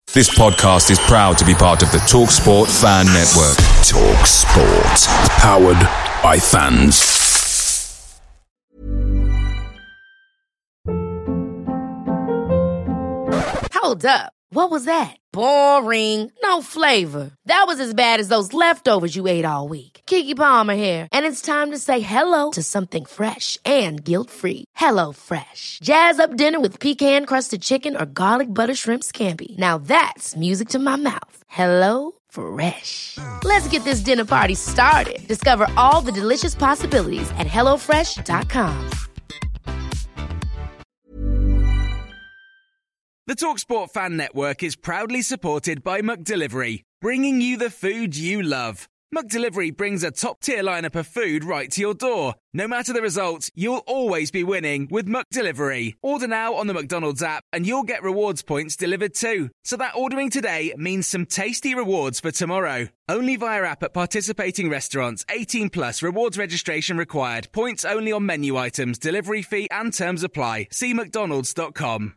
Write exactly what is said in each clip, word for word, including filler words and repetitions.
This podcast is proud to be part of the TalkSport Fan Network. TalkSport. Powered by fans. Hold up. What was that? Boring. No flavor. That was as bad as those leftovers you ate all week. Keke Palmer here. And it's time to say hello to something fresh and guilt-free. Hello Fresh. Jazz up dinner with pecan-crusted chicken or garlic butter shrimp scampi. Now that's music to my mouth. Hello Fresh. Let's get this dinner party started. Discover all the delicious possibilities at hello fresh dot com. The TalkSport Fan Network is proudly supported by McDelivery, bringing you the food you love. McDelivery brings a top-tier lineup of food right to your door. No matter the result, you'll always be winning with McDelivery. Order now on the McDonald's app and you'll get rewards points delivered too. So that ordering today means some tasty rewards for tomorrow. Only via app at participating restaurants. eighteen plus rewards registration required. Points only on menu items. Delivery fee and terms apply. See mcdonalds dot com.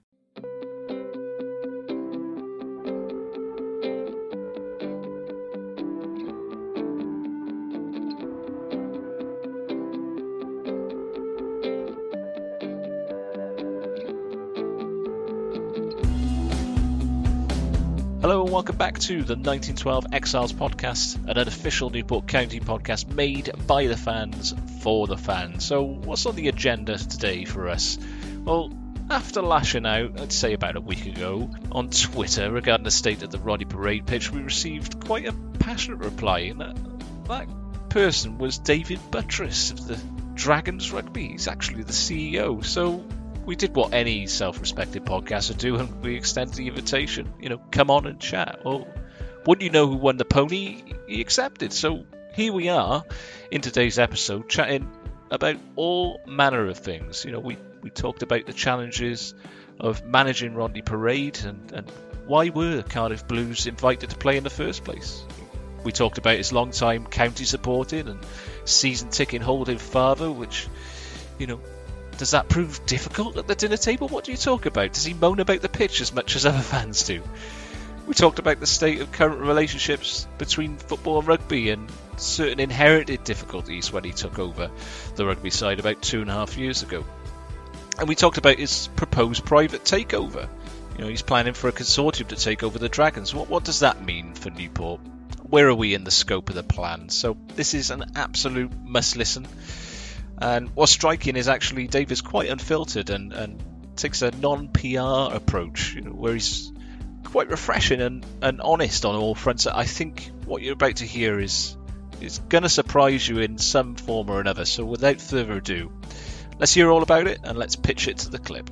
Hello and welcome back to the nineteen twelve Exiles podcast, an unofficial Newport County podcast made by the fans for the fans. So what's on the agenda today for us? Well, after lashing out, I'd say about a week ago, on Twitter regarding the state of the Rodney Parade pitch, we received quite a passionate reply, and that, that person was David Buttress of the Dragons Rugby. He's actually the C E O, so we did what any self-respected podcaster would do, and we extended the invitation. You know, come on and chat. Well, wouldn't you know who won the pony? He accepted. So here we are in today's episode, chatting about all manner of things. You know, we, we talked about the challenges of managing Rodney Parade and, and why were Cardiff Blues invited to play in the first place. We talked about his long-time county supporting and season-ticket holding father, which, you know, does that prove difficult at the dinner table? What do you talk about? Does he moan about the pitch as much as other fans do? We talked about the state of current relationships between football and rugby and certain inherited difficulties when he took over the rugby side about two and a half years ago. And we talked about his proposed private takeover. You know, he's planning for a consortium to take over the Dragons. What, what does that mean for Newport? Where are we in the scope of the plan? So this is an absolute must-listen. And what's striking is actually Dave is quite unfiltered and, and takes a non-P R approach, you know, where he's quite refreshing and, and honest on all fronts. I think what you're about to hear is is going to surprise you in some form or another. So without further ado, let's hear all about it and let's pitch it to the clip.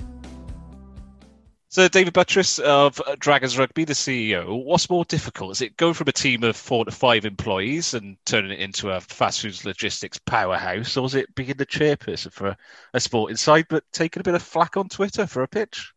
So David Buttress of Dragons Rugby, the C E O, what's more difficult? Is it going from a team of four to five employees and turning it into a fast food logistics powerhouse, or is it being the chairperson for a, a sporting side but taking a bit of flack on Twitter for a pitch?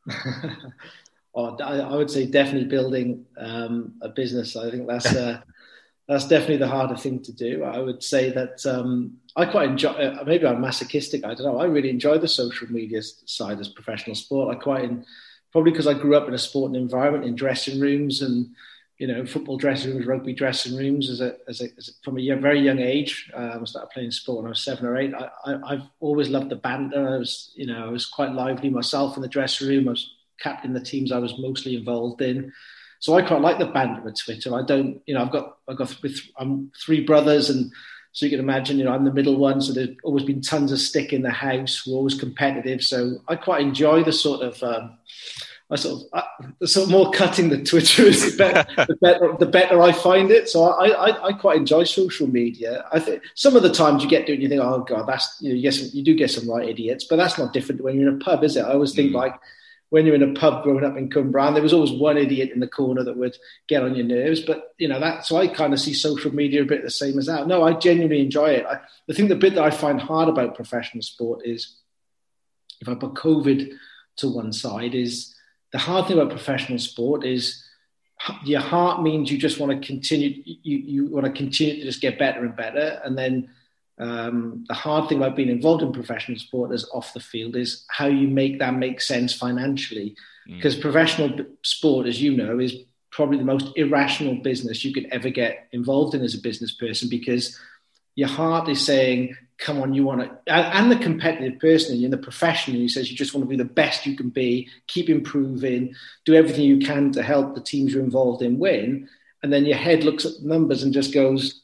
oh, I, I would say definitely building um, a business. I think that's uh, that's definitely the harder thing to do. I would say that um, I quite enjoy, uh, maybe I'm masochistic, I don't know. I really enjoy the social media side as professional sport. I quite in, Probably because I grew up in a sporting environment, in dressing rooms and, you know, football dressing rooms, rugby dressing rooms. As a, as a, as a from a young, very young age, um, I started playing sport when I was seven or eight. I, I, I've always loved the banter. I was, you know, I was quite lively myself in the dressing room. I was captain the teams I was mostly involved in. So I quite like the banter at Twitter. I don't, you know, I've got, I've got, with, I'm three brothers, and so you can imagine, you know, I'm the middle one. So there's always been tons of stick in the house. We're always competitive. So I quite enjoy the sort of, um, I sort of, uh, the sort of more cutting the Twitter is the better, the better, the better I find it. So I, I, I quite enjoy social media. I think some of the times you get to it and you think, oh God, that's, you know, yes, you do get some right idiots, but that's not different when you're in a pub, is it? I always think mm. like when you're in a pub growing up in Cumbrae, there was always one idiot in the corner that would get on your nerves. But, you know, that, so I kind of see social media a bit the same as that. No, I genuinely enjoy it. I, the thing, the bit that I find hard about professional sport is, if I put COVID to one side, is the hard thing about professional sport is your heart means you just want to continue, you, you want to continue to just get better and better. And then um, the hard thing about being involved in professional sport as off the field is how you make that make sense financially. Because mm. professional sport, as you know, is probably the most irrational business you could ever get involved in as a business person, because your heart is saying, come on, you want to, and the competitive person and the professional who says you just want to be the best you can be, keep improving, do everything you can to help the teams you're involved in win. And then your head looks at the numbers and just goes,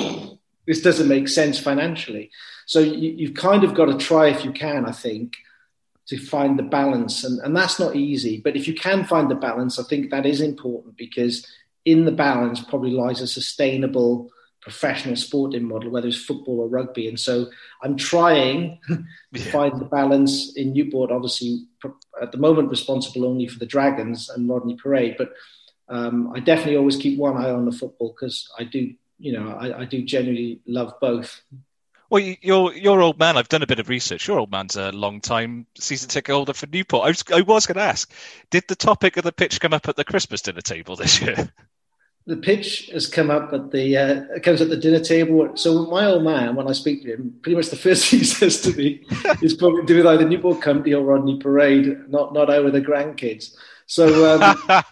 this doesn't make sense financially. So you, you've kind of got to try, if you can, I think, to find the balance. And, and that's not easy. But if you can find the balance, I think that is important, because in the balance probably lies a sustainable professional sporting model, whether it's football or rugby. And so I'm trying to yeah. find the balance in Newport, obviously at the moment responsible only for the Dragons and Rodney Parade. But um, I definitely always keep one eye on the football, because I do, you know, I, I do genuinely love both. Well, your your old man, I've done a bit of research. Your old man's a long-time season ticket holder for Newport. I was, I was going to ask, did the topic of the pitch come up at the Christmas dinner table this year? The pitch has come up at the uh, it comes at the dinner table. So my old man, when I speak to him, pretty much the first thing he says to me is probably to do with either Newport Company or Rodney Parade, not not over the grandkids. So, um,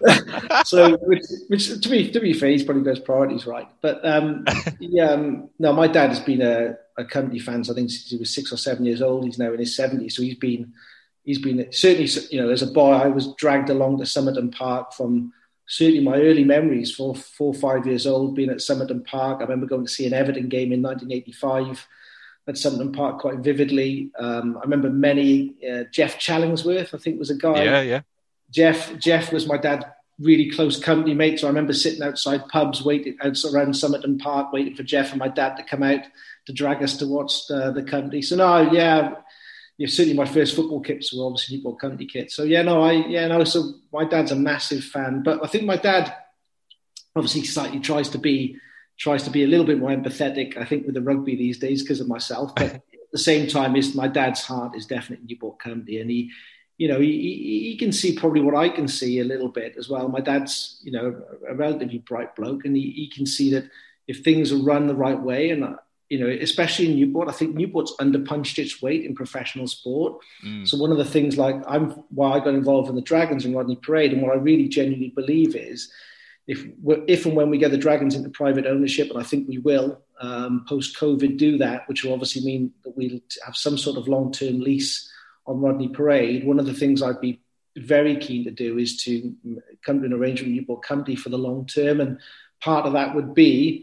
so which, which to be to be fair, he's probably got his priorities right. But um, yeah, um, no, my dad has been a, a company fan. So I think since he was six or seven years old. He's now in his seventies. So he's been he's been certainly, you know, as a boy, I was dragged along to Somerton Park from certainly my early memories. For four or five years old, being at Somerton Park. I remember going to see an Everton game in nineteen eighty-five at Somerton Park quite vividly. Um, I remember many. Uh, Jeff Challingsworth, I think, was a guy. Yeah, yeah. Jeff Jeff was my dad's really close company mate, so I remember sitting outside pubs, waiting out around Somerton Park, waiting for Jeff and my dad to come out to drag us to watch uh, the company. So no, yeah, yeah, certainly my first football kits were obviously Newport Company kits. So yeah, no, I yeah, no. So my dad's a massive fan, but I think my dad obviously slightly tries to be tries to be a little bit more empathetic, I think, with the rugby these days because of myself. But at the same time, is my dad's heart is definitely Newport Company, and he. You know, he, he, he can see probably what I can see a little bit as well. My dad's, you know, a relatively bright bloke, and he, he can see that if things are run the right way, and, you know, especially in Newport, I think Newport's underpunched its weight in professional sport. Mm. So one of the things, like, I'm why I got involved in the Dragons and Rodney Parade, and what I really genuinely believe is if we're, if and when we get the Dragons into private ownership, and I think we will, um, post-COVID do that, which will obviously mean that we'll have some sort of long-term lease on Rodney Parade. One of the things I'd be very keen to do is to come to an arrangement with Newport Company for the long term. And part of that would be,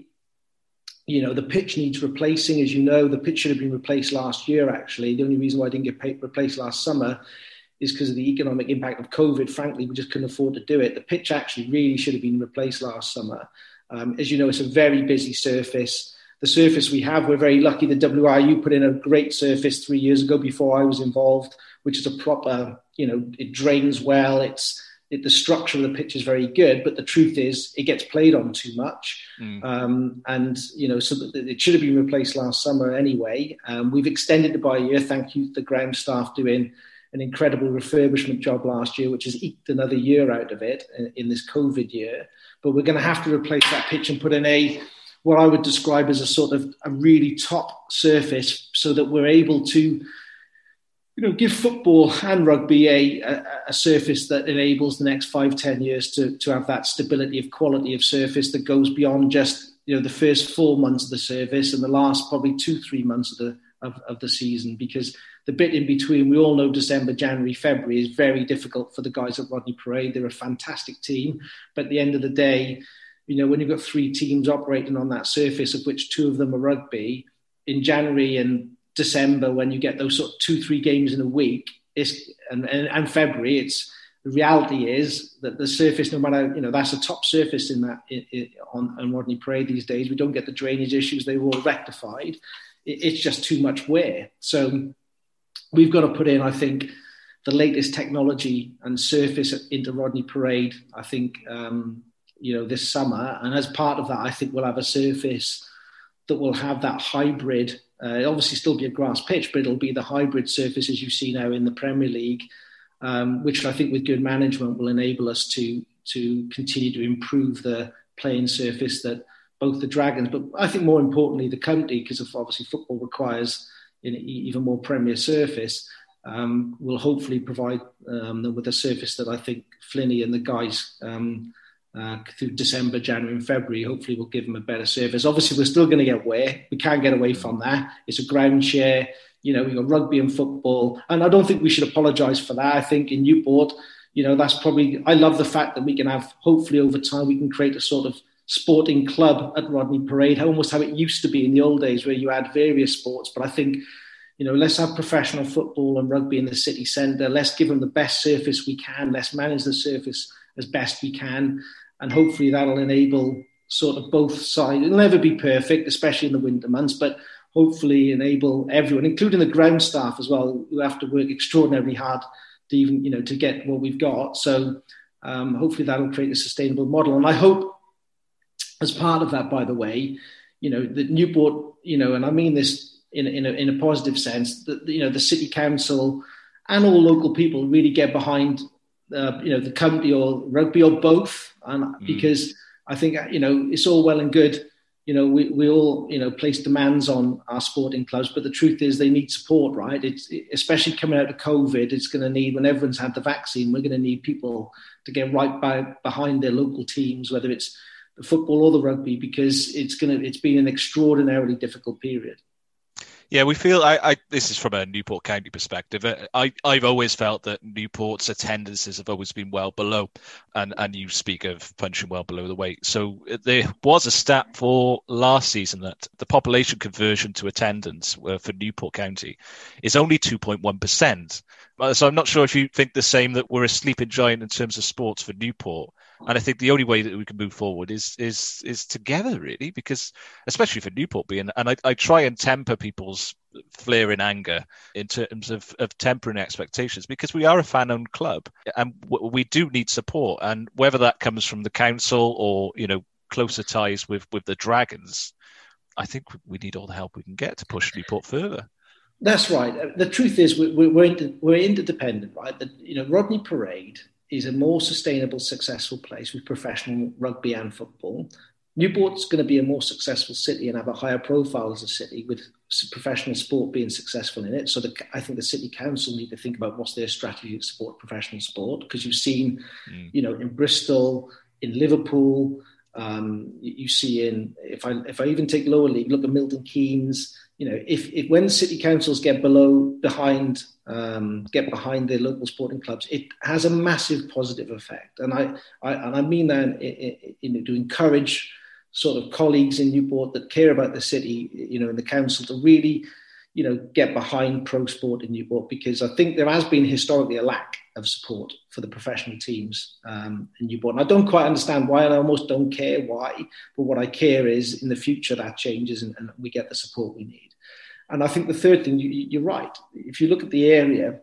you know, the pitch needs replacing. As you know, the pitch should have been replaced last year, actually. The only reason why I didn't get paid, replaced last summer is because of the economic impact of COVID. Frankly, we just couldn't afford to do it. The pitch actually really should have been replaced last summer. Um, as you know, it's a very busy surface. The surface we have, we're very lucky. The W R U put in a great surface three years ago before I was involved, which is a proper, you know, it drains well. It's it, the structure of the pitch is very good, but the truth is it gets played on too much. Mm. Um, and, you know, so it should have been replaced last summer anyway. Um, we've extended it by a year. Thank you to the ground staff doing an incredible refurbishment job last year, which has eked another year out of it in, in this COVID year. But we're going to have to replace that pitch and put in a what I would describe as a sort of a really top surface, so that we're able to, you know, give football and rugby a, a, a surface that enables the next five, ten years to, to have that stability of quality of surface that goes beyond just, you know, the first four months of the service and the last probably two, three months of the of, of the season, because the bit in between, we all know December, January, February is very difficult for the guys at Rodney Parade. They're a fantastic team, but at the end of the day, you know, when you've got three teams operating on that surface, of which two of them are rugby, in January and December, when you get those sort of two, three games in a week, it's, and, and, and February, it's the reality is that the surface, no matter, you know, that's a top surface in that in, in, on, on Rodney Parade these days. We don't get the drainage issues; they were all rectified. It, it's just too much wear. So we've got to put in, I think, the latest technology and surface into Rodney Parade. I think. Um, you know, this summer. And as part of that, I think we'll have a surface that will have that hybrid, uh, it'll obviously still be a grass pitch, but it'll be the hybrid surface as you see now in the Premier League, um, which I think with good management will enable us to, to continue to improve the playing surface that both the Dragons, but I think more importantly, the company, because of obviously football requires an even more Premier surface, um, will hopefully provide um, them with a surface that I think Flinny and the guys, um, uh, through December, January and February. Hopefully we'll give them a better service. Obviously, we're still going to get wet. We can't get away from that. It's a ground share. You know, we've got rugby and football. And I don't think we should apologise for that. I think in Newport, you know, that's probably, I love the fact that we can have, hopefully over time, we can create a sort of sporting club at Rodney Parade, almost how it used to be in the old days where you had various sports. But I think, you know, let's have professional football and rugby in the city centre. Let's give them the best surface we can. Let's manage the surface as best we can. And hopefully that'll enable sort of both sides. It'll never be perfect, especially in the winter months, but hopefully enable everyone, including the ground staff as well, who have to work extraordinarily hard to even, you know, to get what we've got. So um, hopefully that'll create a sustainable model. And I hope as part of that, by the way, you know, that Newport, you know, and I mean this in, in, a, in a positive sense, that, you know, the city council and all local people really get behind, uh, you know, the county or rugby or both. And mm. because I think, you know, it's all well and good. You know, we, we all, you know, place demands on our sporting clubs, but the truth is they need support, right? It's especially coming out of COVID, it's going to need, when everyone's had the vaccine, we're going to need people to get right by, behind their local teams, whether it's the football or the rugby, because it's going to, it's been an extraordinarily difficult period. Yeah, we feel, I, I this is from a Newport County perspective, I, I've always felt that Newport's attendances have always been well below, and, and you speak of punching well below the weight. So there was a stat for last season that the population conversion to attendance for Newport County is only two point one percent. So I'm not sure if you think the same, that we're a sleeping giant in terms of sports for Newport. And I think the only way that we can move forward is is is together, really, because especially for Newport being, and I, I try and temper people's flaring anger in terms of, of tempering expectations, because we are a fan-owned club and w- we do need support. And whether that comes from the council or, you know, closer ties with, with the Dragons, I think we need all the help we can get to push Newport further. That's right. The truth is we, we're, inter, we're interdependent, right? That, you know, Rodney Parade is a more sustainable, successful place with professional rugby and football. Newport's going to be a more successful city and have a higher profile as a city with professional sport being successful in it. So the, I think the city council need to think about what's their strategy to support professional sport, because you've seen, mm. you know, in Bristol, in Liverpool, um, you, you see in, if I if I even take lower league, look at Milton Keynes. You know, if, if when city councils get below, behind, um, get behind their local sporting clubs, it has a massive positive effect. And I, I and I mean that in, in, to encourage sort of colleagues in Newport that care about the city, you know, in the council, to really, you know, get behind pro sport in Newport, because I think there has been historically a lack of support for the professional teams um, in Newport. And I don't quite understand why, and I almost don't care why, but what I care is in the future that changes and, and we get the support we need. And I think the third thing, you, you're right. If you look at the area,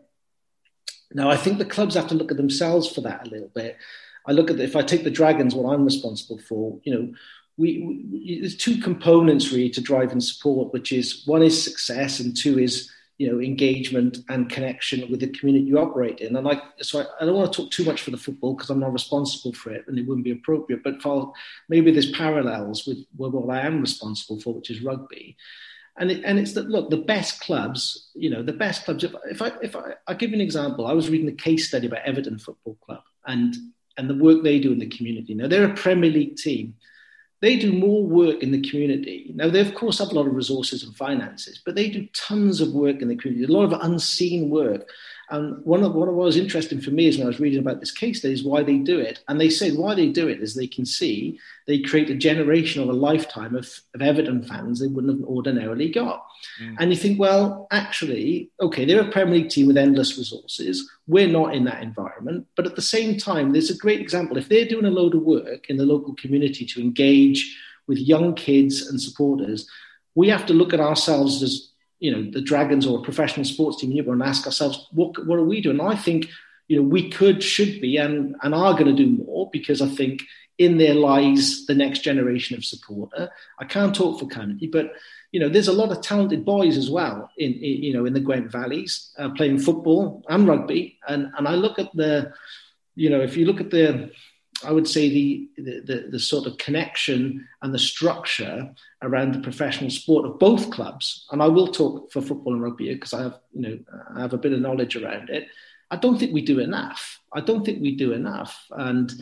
now I think the clubs have to look at themselves for that a little bit. I look at, the, if I take the Dragons, what I'm responsible for, you know, we, we there's two components really to driving support, which is, one is success and two is, you know, engagement and connection with the community you operate in. And I, so I, I don't want to talk too much for the football because I'm not responsible for it and it wouldn't be appropriate, but for, maybe there's parallels with, with what I am responsible for, which is rugby. And it, and it's that, look, the best clubs, you know, the best clubs, if, if I, if I, I'll give you an example. I was reading a case study about Everton Football Club and, and the work they do in the community. Now, they're a Premier League team. They do more work in the community. Now, they, of course, have a lot of resources and finances, but they do tons of work in the community, a lot of unseen work. And one of, one of what was interesting for me is when I was reading about this case study is why they do it. And they said why they do it is they can see they create a generation or a lifetime of, of Everton fans they wouldn't have ordinarily got. Mm. And you think, well, actually, okay, they're a Premier League team with endless resources. We're not in that environment. But at the same time, there's a great example. If they're doing a load of work in the local community to engage with young kids and supporters, we have to look at ourselves as, you know, the Dragons or a professional sports team and ask ourselves, what, what are we doing? And I think, you know, we could, should be, and, and are going to do more, because I think in there lies the next generation of supporter. I can't talk for County, but, you know, there's a lot of talented boys as well in, in you know, in the Gwent Valleys uh, playing football and rugby. And, and I look at the, you know, if you look at the, I would say the, the, the, the sort of connection and the structure around the professional sport of both clubs, and I will talk for football and rugby because I have, you know, I have a bit of knowledge around it. I don't think we do enough. I don't think we do enough. And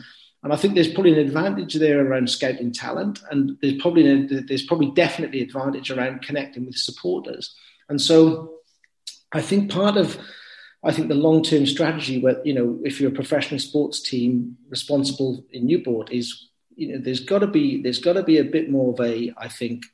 And I think there's probably an advantage there around scouting talent, and there's probably an, there's probably definitely advantage around connecting with supporters. And so I think part of I think the long-term strategy, where, you know, if you're a professional sports team responsible in Newport, is, you know, there's got to be there's got to be a bit more of a, I think,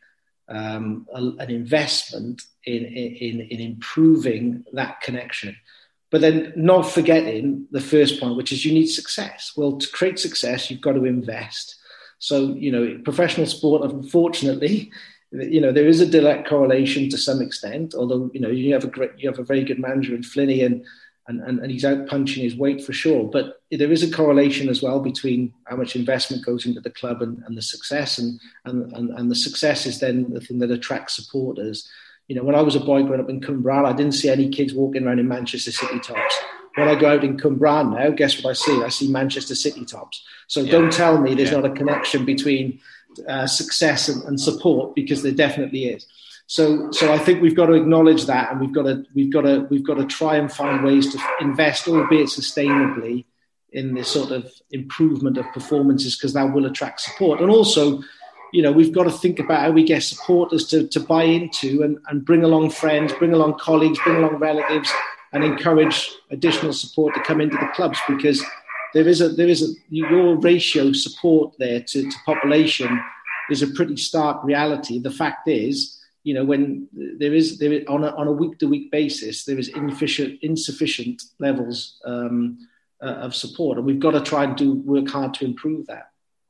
um, a, an investment in, in in improving that connection. But then not forgetting the first point, which is you need success. Well, to create success, you've got to invest. So, you know, professional sport, unfortunately, you know, there is a direct correlation to some extent, although, you know, you have a great, you have a very good manager in Flinney, and, and, and he's out punching his weight for sure. But there is a correlation as well between how much investment goes into the club and, and the success, and, and, and, and the success is then the thing that attracts supporters. You know, when I was a boy growing up in Cwmbran, I didn't see any kids walking around in Manchester City tops. When I go out in Cwmbran now, guess what I see? I see Manchester City tops. So yeah. Don't tell me there's yeah. not a connection between Uh, success and, and support, because there definitely is. So, so I think we've got to acknowledge that, and we've got to, we've got to, we've got to try and find ways to invest, albeit sustainably, in this sort of improvement of performances, because that will attract support. And also, you know, we've got to think about how we get supporters to, to buy into and, and bring along friends, bring along colleagues, bring along relatives, and encourage additional support to come into the clubs, because There is a there is a your ratio support there to, to population is a pretty stark reality. The fact is, you know, when there is there is, on a on a week to week basis, there is insufficient insufficient levels um, uh, of support, and we've got to try and do work hard to improve that.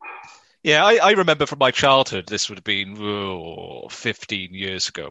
Yeah, I, I remember from my childhood, this would have been oh, fifteen years ago.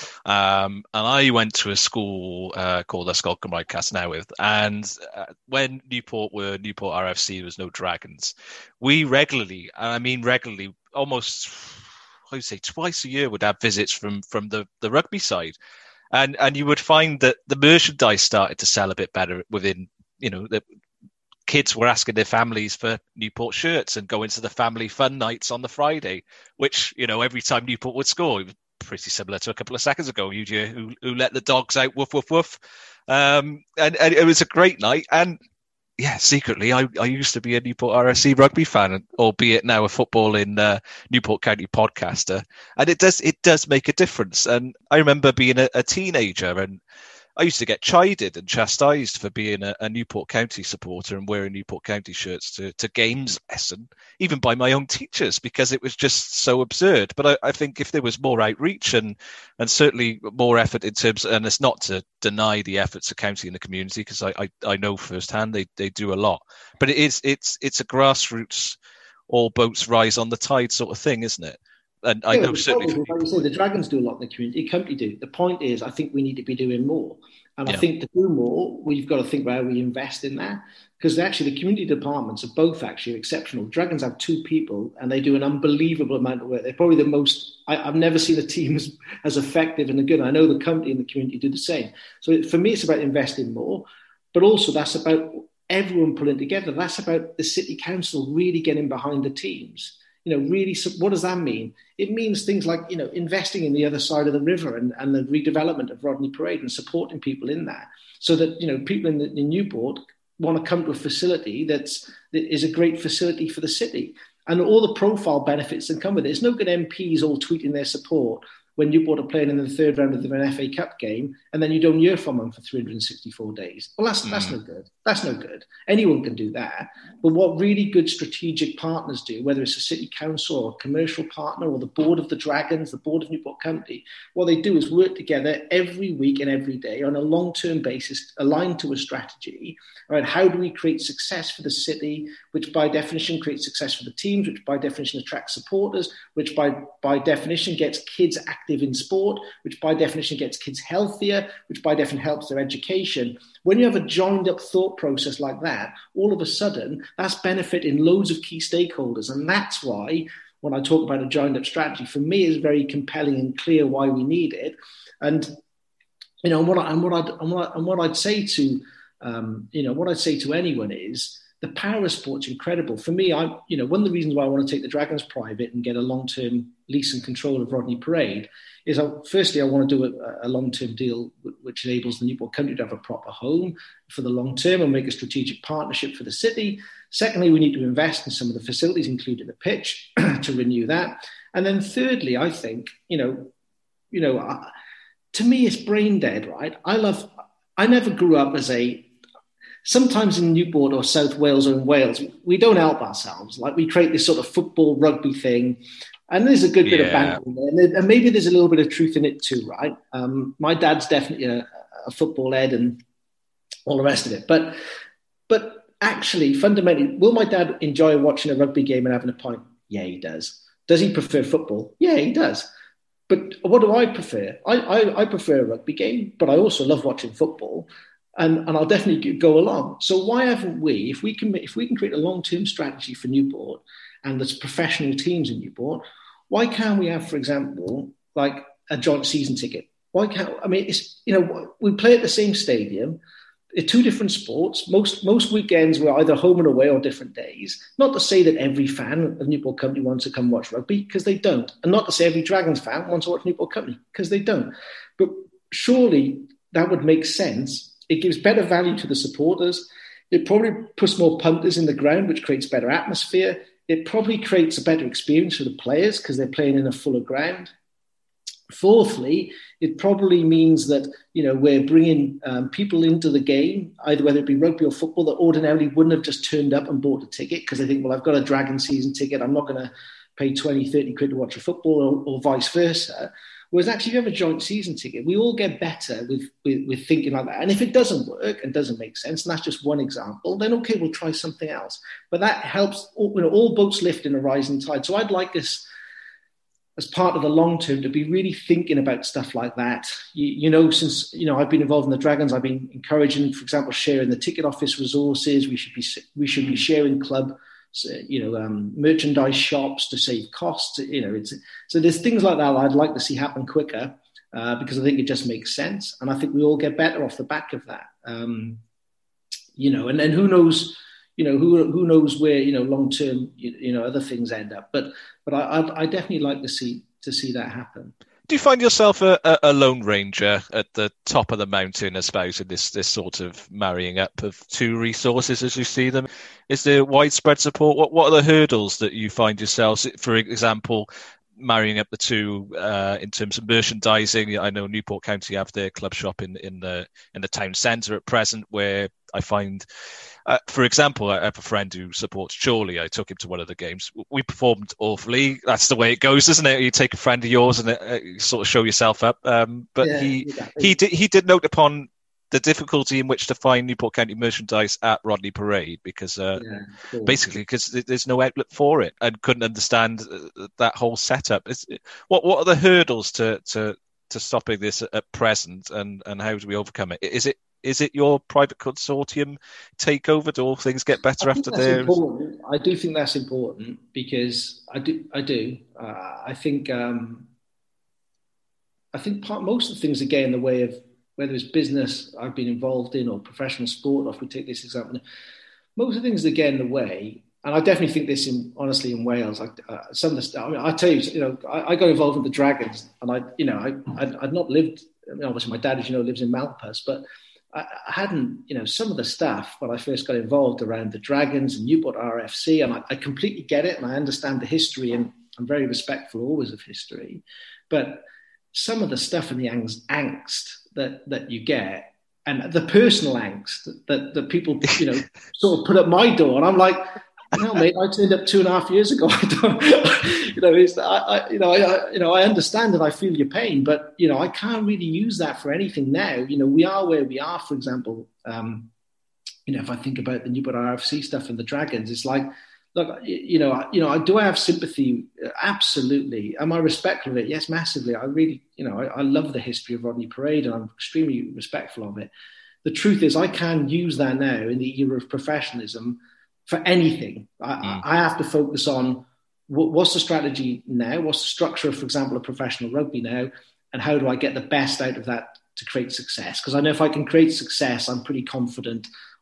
Um, and I went to a school uh, called Ysgol Cymraeg Casnewydd. And uh, when Newport were Newport R F C, there was no Dragons. We regularly, and I mean regularly, almost, I would say twice a year, would have visits from from the, the rugby side. And and you would find that the merchandise started to sell a bit better within, you know, the kids were asking their families for Newport shirts and going to the family fun nights on the Friday, which, you know, every time Newport would score, it was pretty similar to a couple of seconds ago, you who, who let the dogs out, woof, woof, woof. Um, and, and it was a great night. And yeah, secretly, I, I used to be a Newport R F C rugby fan, albeit now a football in uh, Newport County podcaster. And it does, it does make a difference. And I remember being a, a teenager, and I used to get chided and chastised for being a, a Newport County supporter and wearing Newport County shirts to, to games lesson, even by my own teachers, because it was just so absurd. But I, I think if there was more outreach and and certainly more effort in terms, and it's not to deny the efforts of county and the community, because I, I, I know firsthand they, they do a lot, but it is it's it's a grassroots, all boats rise on the tide sort of thing, isn't it? And I yeah, know certainly, like you say, the Dragons do a lot in the community. Company do. The point is, I think we need to be doing more. And yeah. I think to do more, we've got to think about how we invest in that. Because actually, the community departments are both actually exceptional. Dragons have two people, and they do an unbelievable amount of work. They're probably the most. I, I've never seen a team as, as effective and good. I know the company and the community do the same. So for me, it's about investing more, but also that's about everyone pulling together. That's about the city council really getting behind the teams. You know, really, what does that mean? It means things like, you know, investing in the other side of the river and, and the redevelopment of Rodney Parade and supporting people in that, so that, you know, people in, the, in Newport want to come to a facility that's, that is a great facility for the city, and all the profile benefits that come with it. It's no good M Ps all tweeting their support when Newport are playing in the third round of an F A Cup game, and then you don't hear from them for three hundred sixty-four days. Well, that's, mm. that's no good. That's no good. Anyone can do that. But what really good strategic partners do, whether it's a city council or a commercial partner or the board of the Dragons, the board of Newport County, what they do is work together every week and every day on a long-term basis, aligned to a strategy. Right? How do we create success for the city, which by definition creates success for the teams, which by definition attracts supporters, which by, by definition gets kids active in sport, which by definition gets kids healthier, which by definition helps their education. When you have a joined up thought process like that, all of a sudden that's benefiting loads of key stakeholders. And that's why when I talk about a joined up strategy, for me is very compelling and clear why we need it. And, you know, and what, I, and what, I'd, and what, I, and what I'd say to, um, you know, what I'd say to anyone is, the power of sport's incredible. For me, I, you know, one of the reasons why I want to take the Dragons private and get a long-term lease and control of Rodney Parade is, I, firstly, I want to do a, a long-term deal which enables the Newport County to have a proper home for the long term and make a strategic partnership for the city. Secondly, we need to invest in some of the facilities, including the pitch, to renew that. And then thirdly, I think, you know, you know, uh, to me, it's brain dead, right? I love, I never grew up as a, sometimes in Newport or South Wales or in Wales, we don't help ourselves. Like, we create this sort of football rugby thing, and there's a good bit yeah. of banter in there, and maybe there's a little bit of truth in it too, right? Um, my dad's definitely a, a football head and all the rest of it. But, but actually, fundamentally, will my dad enjoy watching a rugby game and having a pint? Yeah, he does. Does he prefer football? Yeah, he does. But what do I prefer? I, I, I prefer a rugby game, but I also love watching football. And, and I'll definitely go along. So why haven't we, if we can, if we can create a long-term strategy for Newport, and there's professional teams in Newport, why can't we have, for example, like a joint season ticket? Why can't, I mean, it's, you know, we play at the same stadium. They're two different sports. Most most weekends we're either home and away or different days. Not to say that every fan of Newport Company wants to come watch rugby, because they don't. And not to say every Dragons fan wants to watch Newport Company, because they don't. But surely that would make sense. It gives better value to the supporters. It probably puts more punters in the ground, which creates better atmosphere. It probably creates a better experience for the players because they're playing in a fuller ground. Fourthly, it probably means that, you know, we're bringing um, people into the game, either whether it be rugby or football, that ordinarily wouldn't have just turned up and bought a ticket because they think, well, I've got a Dragon season ticket, I'm not going to pay twenty, thirty quid to watch a football, or, or vice versa. Whereas actually, if you have a joint season ticket, we all get better with, with, with thinking like that. And if it doesn't work and doesn't make sense, and that's just one example, then okay, we'll try something else. But that helps, you know, all boats lift in a rising tide. So I'd like us, as part of the long term, to be really thinking about stuff like that. You, you know, since, you know, I've been involved in the Dragons, I've been encouraging, for example, sharing the ticket office resources. We should be we should be sharing club, you know, um, merchandise shops to save costs. You know, it's so there's things like that I'd like to see happen quicker uh, because I think it just makes sense, and I think we all get better off the back of that. Um, you know, and then who knows. You know, who who knows where, you know, long term, you, you know, other things end up. But but I I'd, I definitely like to see to see that happen. Do you find yourself a, a lone ranger at the top of the mountain, espousing this this sort of marrying up of two resources as you see them? Is there widespread support? What what are the hurdles that you find yourselves, for example, marrying up the two uh, in terms of merchandising? I know Newport County have their club shop in in the in the town centre at present, where I find. Uh, for example, I have a friend who supports Chorley. I took him to one of the games. We performed awfully. That's the way it goes, isn't it? You take a friend of yours and uh, you sort of show yourself up. Um, but yeah, he exactly. he did he did note upon the difficulty in which to find Newport County merchandise at Rodney Parade because uh, yeah, cool. basically because there's no outlet for it, and couldn't understand that whole setup. It's, what what are the hurdles to to to stopping this at present, and and how do we overcome it? Is it Is it your private consortium takeover? Do all things get better after theirs? I do think that's important because I do. I do. Uh, I think. Um, I think part, most of the things that get in the way of whether it's business I've been involved in or professional sport. Or if we take this example, most of the things that get in the way, and I definitely think this in honestly in Wales. I, uh, some of the stuff. I mean, I tell you, you know, I, I got involved with the Dragons, and I, you know, I, I'd, I'd not lived. I mean, obviously, my dad, as you know, lives in Malpas, but. I hadn't, you know, some of the stuff when I first got involved around the Dragons and Newport R F C, and I, I completely get it and I understand the history, and I'm very respectful always of history. But some of the stuff and the angst that, that you get, and the personal angst that, that people, you know, sort of put at my door, and I'm like, no, mate, I turned up two and a half years ago. I don't, you know, it's, I, I, you know, I, you know, I understand and I feel your pain, but you know, I can't really use that for anything now. You know, we are where we are. For example, um, you know, if I think about the Newport R F C stuff and the Dragons, it's like, look, you know, you know, do I have sympathy? Absolutely. Am I respectful of it? Yes, massively. I really, you know, I, I love the history of Rodney Parade, and I'm extremely respectful of it. The truth is, I can use that now in the era of professionalism. For anything, I, mm. I have to focus on what, what's the strategy now, what's the structure of, for example, a professional rugby now, and how do I get the best out of that to create success? Because I know if I can create success, I'm pretty confident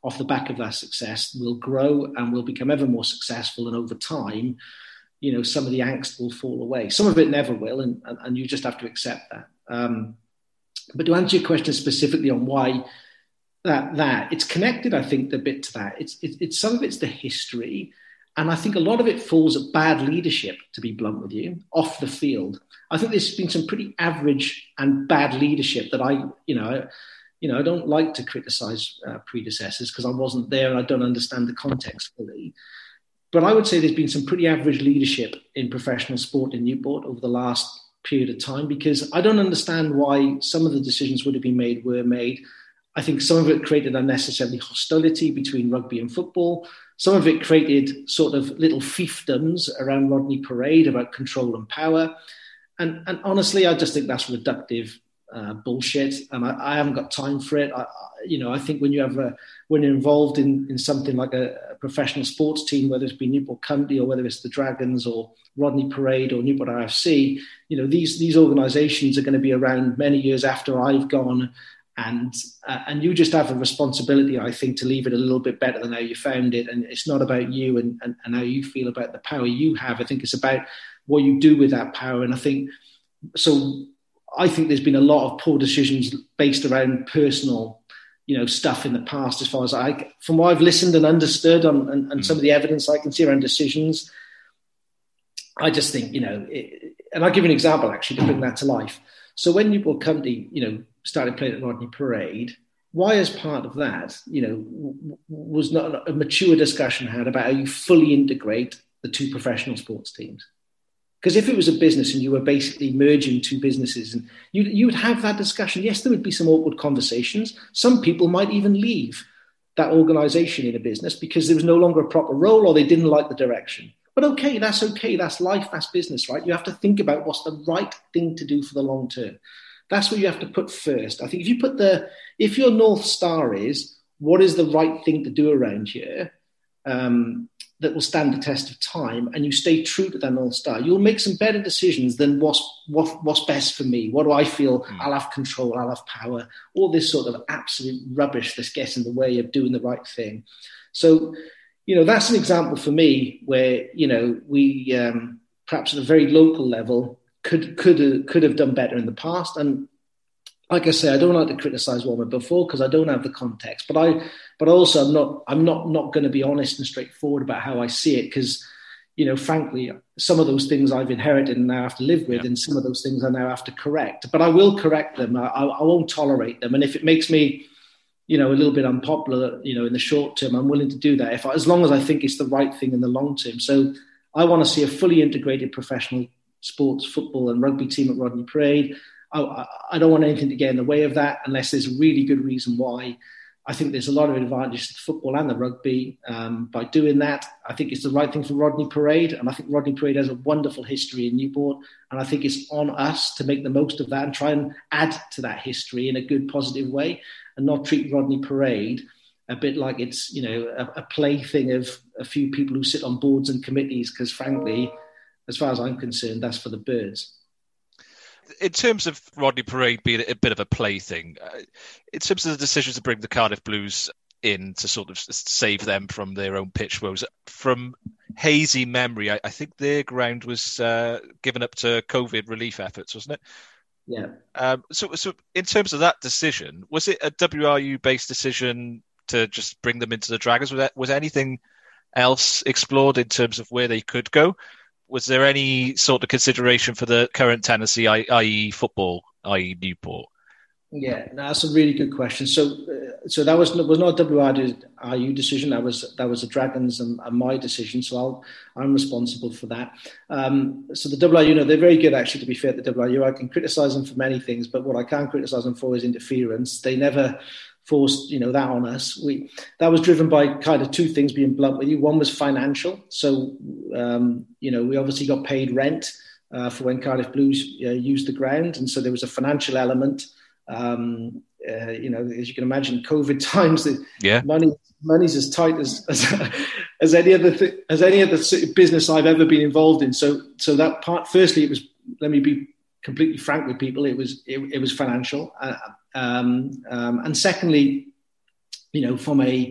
off the back of that success will grow and will become ever more successful. And over time, you know, some of the angst will fall away. Some of it never will, and, and, and you just have to accept that. Um, but to answer your question specifically on why that, that it's connected, I think, a bit to that. It's, it, it's some of it's the history. And I think a lot of it falls at bad leadership, to be blunt with you, off the field. I think there's been some pretty average and bad leadership that I, you know, you know, I don't like to criticise uh, predecessors because I wasn't there and I don't understand the context fully. But I would say there's been some pretty average leadership in professional sport in Newport over the last period of time, because I don't understand why some of the decisions would have been made were made. I think some of it created unnecessarily hostility between rugby and football. Some of it created sort of little fiefdoms around Rodney Parade about control and power. And, and honestly, I just think that's reductive uh, bullshit. And I, I haven't got time for it. I, I, you know, I think when you have a, when you're involved in, in something like a, a professional sports team, whether it's been Newport County or whether it's the Dragons or Rodney Parade or Newport R F C, you know, these, these organisations are going to be around many years after I've gone. And uh, and you just have a responsibility, I think, to leave it a little bit better than how you found it. And it's not about you and, and, and how you feel about the power you have. I think it's about what you do with that power. And I think, so I think there's been a lot of poor decisions based around personal, you know, stuff in the past, as far as I, from what I've listened and understood on, and, and some of the evidence I can see around decisions. I just think, you know, it, and I'll give you an example, actually, to bring that to life. So when Newport County, you know, started playing at Rodney Parade, why, as part of that, you know, w- was not a mature discussion had about how you fully integrate the two professional sports teams? Because if it was a business and you were basically merging two businesses, and you you would have that discussion, yes, there would be some awkward conversations. Some people might even leave that organisation in a business because there was no longer a proper role or they didn't like the direction. But okay, that's okay. That's life, that's business, right? You have to think about what's the right thing to do for the long term. That's what you have to put first. I think if you put the, if your North Star is, what is the right thing to do around here um, that will stand the test of time, and you stay true to that North Star, you'll make some better decisions than what's, what, what's best for me. What do I feel? Mm. I'll have control, I'll have power. All this sort of absolute rubbish that gets in the way of doing the right thing. So, you know, that's an example for me where, you know, we um, perhaps at a very local level could could have, could have done better in the past. And like I say, I don't like to criticise what went before because I don't have the context. But I, but also I'm not I'm not not going to be honest and straightforward about how I see it, because, you know, frankly, some of those things I've inherited and now have to live with, yeah. and some of those things I now have to correct. But I will correct them. I, I won't tolerate them. And if it makes me, you know, a little bit unpopular, you know, in the short term, I'm willing to do that if I, as long as I think it's the right thing in the long term. So I want to see a fully integrated professional sports, football and rugby team at Rodney Parade. I, I don't want anything to get in the way of that unless there's a really good reason why. I think there's a lot of advantages to the football and the rugby um, by doing that. I think it's the right thing for Rodney Parade, and I think Rodney Parade has a wonderful history in Newport, and I think it's on us to make the most of that and try and add to that history in a good, positive way, and not treat Rodney Parade a bit like it's, you know, a, a plaything of a few people who sit on boards and committees, because frankly, as far as I'm concerned, that's for the birds. In terms of Rodney Parade being a bit of a plaything, uh, in terms of the decision to bring the Cardiff Blues in to sort of save them from their own pitch woes, from hazy memory, I, I think their ground was uh, given up to COVID relief efforts, wasn't it? Yeah. Um, so, so in terms of that decision, was it a W R U-based decision to just bring them into the Dragons? Was, that, was anything else explored in terms of where they could go? Was there any sort of consideration for the current tenancy, that is football, that is Newport? Yeah, no, that's a really good question. So, uh, so that was was not a W R U decision. That was that was the Dragons and, and my decision. So I'll, I'm responsible for that. Um, so the W R U, you know, they're very good actually. To be fair, the W R U, I can criticise them for many things, but what I can't criticise them for is interference. They never forced, you know, that on us. We that was driven by kind of two things, being blunt with you. One was financial. So, um, you know, we obviously got paid rent uh, for when Cardiff Blues uh, used the ground, and so there was a financial element. Um, uh, you know, as you can imagine, COVID times, the yeah. money money's as tight as as, as any other th- as any other business I've ever been involved in. So, so that part. Firstly, it was. Let me be completely frank with people. It was it, it was financial. Uh, Um, um, and secondly, you know, from a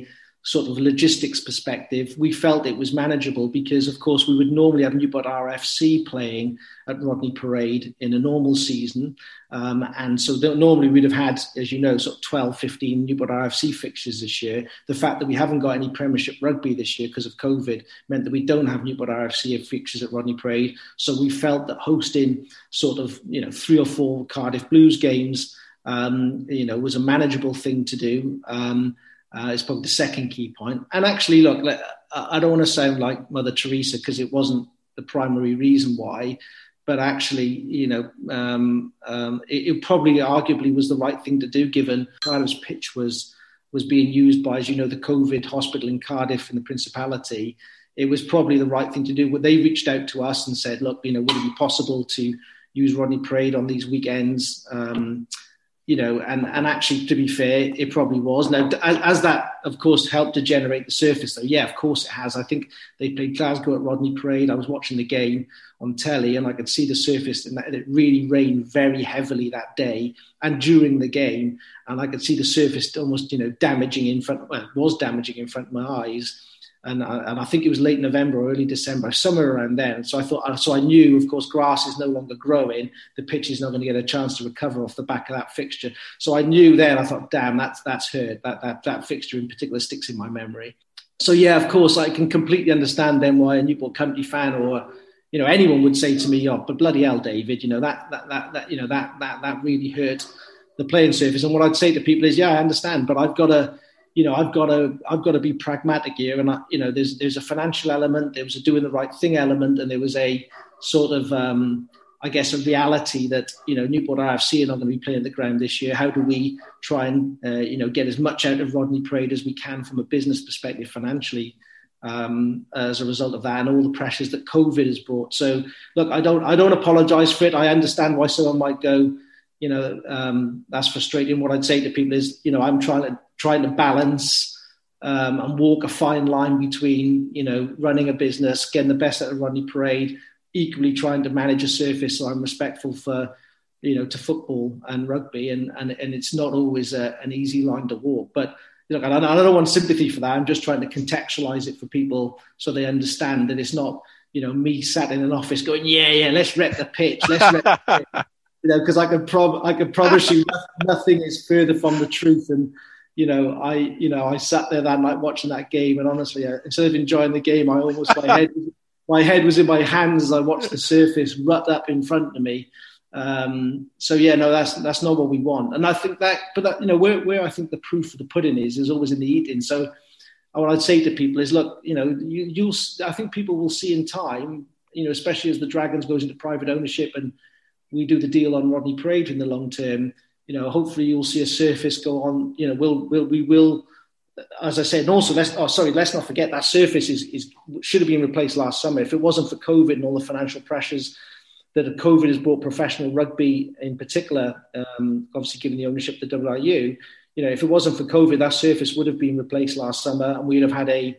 sort of logistics perspective, we felt it was manageable because, of course, we would normally have Newport R F C playing at Rodney Parade in a normal season. Um, and so normally we'd have had, as you know, sort of twelve, fifteen Newport R F C fixtures this year. The fact that we haven't got any Premiership rugby this year because of COVID meant that we don't have Newport R F C fixtures at Rodney Parade. So we felt that hosting sort of, you know, three or four Cardiff Blues games, um, you know, was a manageable thing to do. Um, Uh, it's probably the second key point. And actually, look, I don't want to sound like Mother Teresa because it wasn't the primary reason why, but actually, you know, um, um, it, it probably arguably was the right thing to do given Cardiff's pitch was was being used by, as you know, the COVID hospital in Cardiff in the Principality. It was probably the right thing to do. They reached out to us and said, look, you know, would it be possible to use Rodney Parade on these weekends? Um You know, and, and actually, to be fair, it probably was. Now, as that, of course, helped to generate the surface, though, yeah, of course it has. I think they played Glasgow at Rodney Parade. I was watching the game on telly, and I could see the surface, and it really rained very heavily that day and during the game. And I could see the surface almost, you know, damaging in front. Well, it was damaging in front of my eyes. And I, and I think it was late November or early December, somewhere around then. So I thought, so I knew, of course, grass is no longer growing. The pitch is not going to get a chance to recover off the back of that fixture. So I knew then. I thought, damn, that's that's hurt. That that that fixture in particular sticks in my memory. So yeah, of course, I can completely understand then why a Newport County fan or, you know, anyone would say to me, "Oh, but bloody hell, David, you know that that that, that you know that that that really hurt the playing surface." And what I'd say to people is, yeah, I understand, but I've got to. You know, I've got to, I've got to be pragmatic here, and I, you know, there's there's a financial element, there was a doing the right thing element, and there was a sort of, um, I guess, a reality that, you know, Newport R F C are not going to be playing at the ground this year. How do we try and, uh, you know, get as much out of Rodney Parade as we can from a business perspective financially, um, as a result of that, and all the pressures that COVID has brought. So, look, I don't, I don't apologise for it. I understand why someone might go, you know, um, that's frustrating. What I'd say to people is, you know, I'm trying to trying to balance um, and walk a fine line between, you know, running a business, getting the best out of Rodney Parade, equally trying to manage a surface so I'm respectful for, you know, to football and rugby, and and, and it's not always a, an easy line to walk. But look, I don't, I don't want sympathy for that. I'm just trying to contextualise it for people so they understand that it's not, you know, me sat in an office going, yeah, yeah, let's rep the pitch, let's rep the pitch. You know, because I can prob- I can promise you nothing is further from the truth. And you know, I you know I sat there that night watching that game, and honestly, I, instead of enjoying the game, I almost my head my head was in my hands as I watched the surface rut up in front of me. Um, so yeah, no, that's that's not what we want. And I think that, but that, you know, where where I think the proof of the pudding is is always in the eating. So what I'd say to people is, look, you know, you, you'll I think people will see in time, you know, especially as the Dragons goes into private ownership and we do the deal on Rodney Parade in the long term, you know, hopefully you'll see a surface go on, you know, we'll, we'll, we will, as I said, and also, let's, oh, sorry, let's not forget that surface is, is should have been replaced last summer. If it wasn't for COVID and all the financial pressures that COVID has brought professional rugby in particular, um, obviously given the ownership of the W R U, you know, if it wasn't for COVID, that surface would have been replaced last summer and we'd have had a,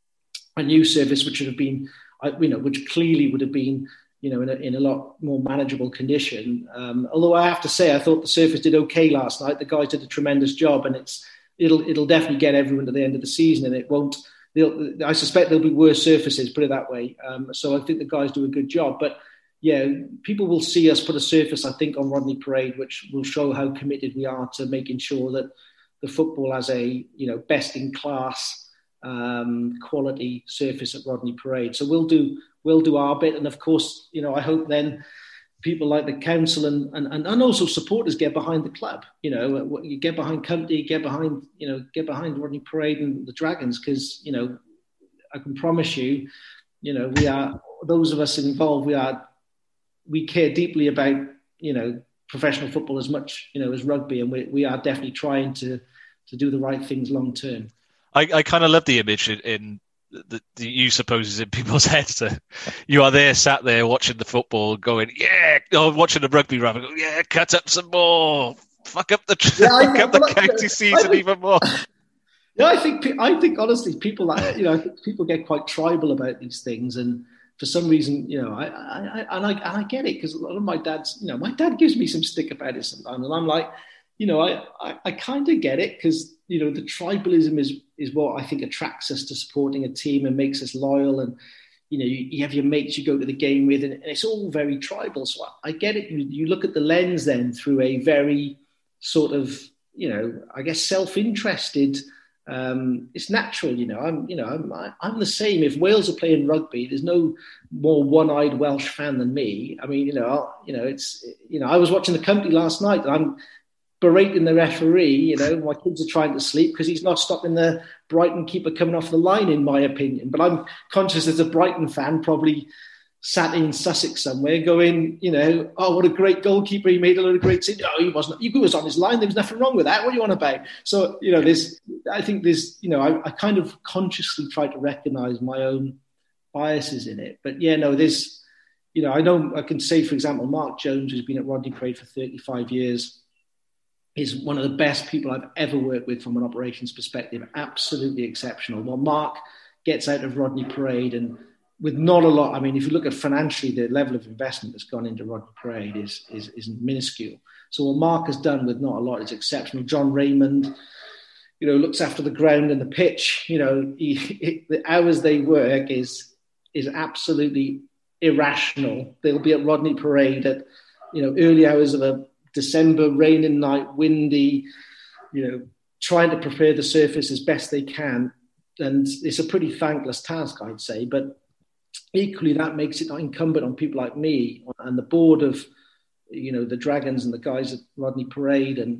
a new surface, which would have been, you know, which clearly would have been, you know, in a, in a lot more manageable condition. Um, although I have to say, I thought the surface did okay last night. The guys did a tremendous job, and it's it'll it'll definitely get everyone to the end of the season, and it won't. They'll, I suspect there'll be worse surfaces, put it that way. Um, so I think the guys do a good job. But yeah, people will see us put a surface, I think, on Rodney Parade, which will show how committed we are to making sure that the football has a, you know, best in class um, quality surface at Rodney Parade. So we'll do. We'll do our bit. And of course, you know, I hope then people like the council and, and, and also supporters get behind the club. You know, you get behind Company, get behind, you know, get behind Rodney Parade and the Dragons, because, you know, I can promise you, you know, we are, those of us involved, we are, we care deeply about, you know, professional football as much, you know, as rugby. And we, we are definitely trying to, to do the right things long term. I, I kind of love the image in, in that you suppose is in people's heads. That you are there, sat there watching the football, going, yeah, or watching the rugby run, going, yeah, cut up some more, fuck up the, yeah, fuck up the like, county season think, even more. Yeah, I think I think honestly, people, you know, I think people get quite tribal about these things, and for some reason, you know, I, I, I and I and I get it, because a lot of my dad's, you know, my dad gives me some stick about it sometimes, and I'm like, you know, I, I, I kind of get it because, you know, the tribalism is is what I think attracts us to supporting a team and makes us loyal. And, you know, you, you have your mates you go to the game with, and, and it's all very tribal. So I, I get it. You, you look at the lens then through a very sort of, you know, I guess self-interested. Um, it's natural, you know. I'm, you know, I'm, I'm the same. If Wales are playing rugby, there's no more one-eyed Welsh fan than me. I mean, you know, I'll, you know, it's, you know, I was watching the company last night, and I'm berating the referee. You know, my kids are trying to sleep because he's not stopping the Brighton keeper coming off the line, in my opinion. But I'm conscious as a Brighton fan, probably sat in Sussex somewhere going, you know, oh, what a great goalkeeper. He made a lot of great saves. Oh, he wasn't, he was on his line. There was nothing wrong with that. What are you on about? So, you know, there's, I think there's, you know, I, I kind of consciously try to recognize my own biases in it. But yeah, no, there's, you know, I know I can say, for example, Mark Jones, who's been at Rodney Parade for thirty-five years, is one of the best people I've ever worked with from an operations perspective. Absolutely exceptional. Well, Mark gets out of Rodney Parade and with not a lot, I mean, if you look at financially, the level of investment that's gone into Rodney Parade is, is, is minuscule. So what Mark has done with not a lot is exceptional. John Raymond, you know, looks after the ground and the pitch. You know, he, he, the hours they work is is absolutely irrational. They'll be at Rodney Parade at, you know, early hours of a December raining night, windy, you know, trying to prepare the surface as best they can. And it's a pretty thankless task, I'd say. But equally, that makes it incumbent on people like me and the board of, you know, the Dragons and the guys at Rodney Parade, and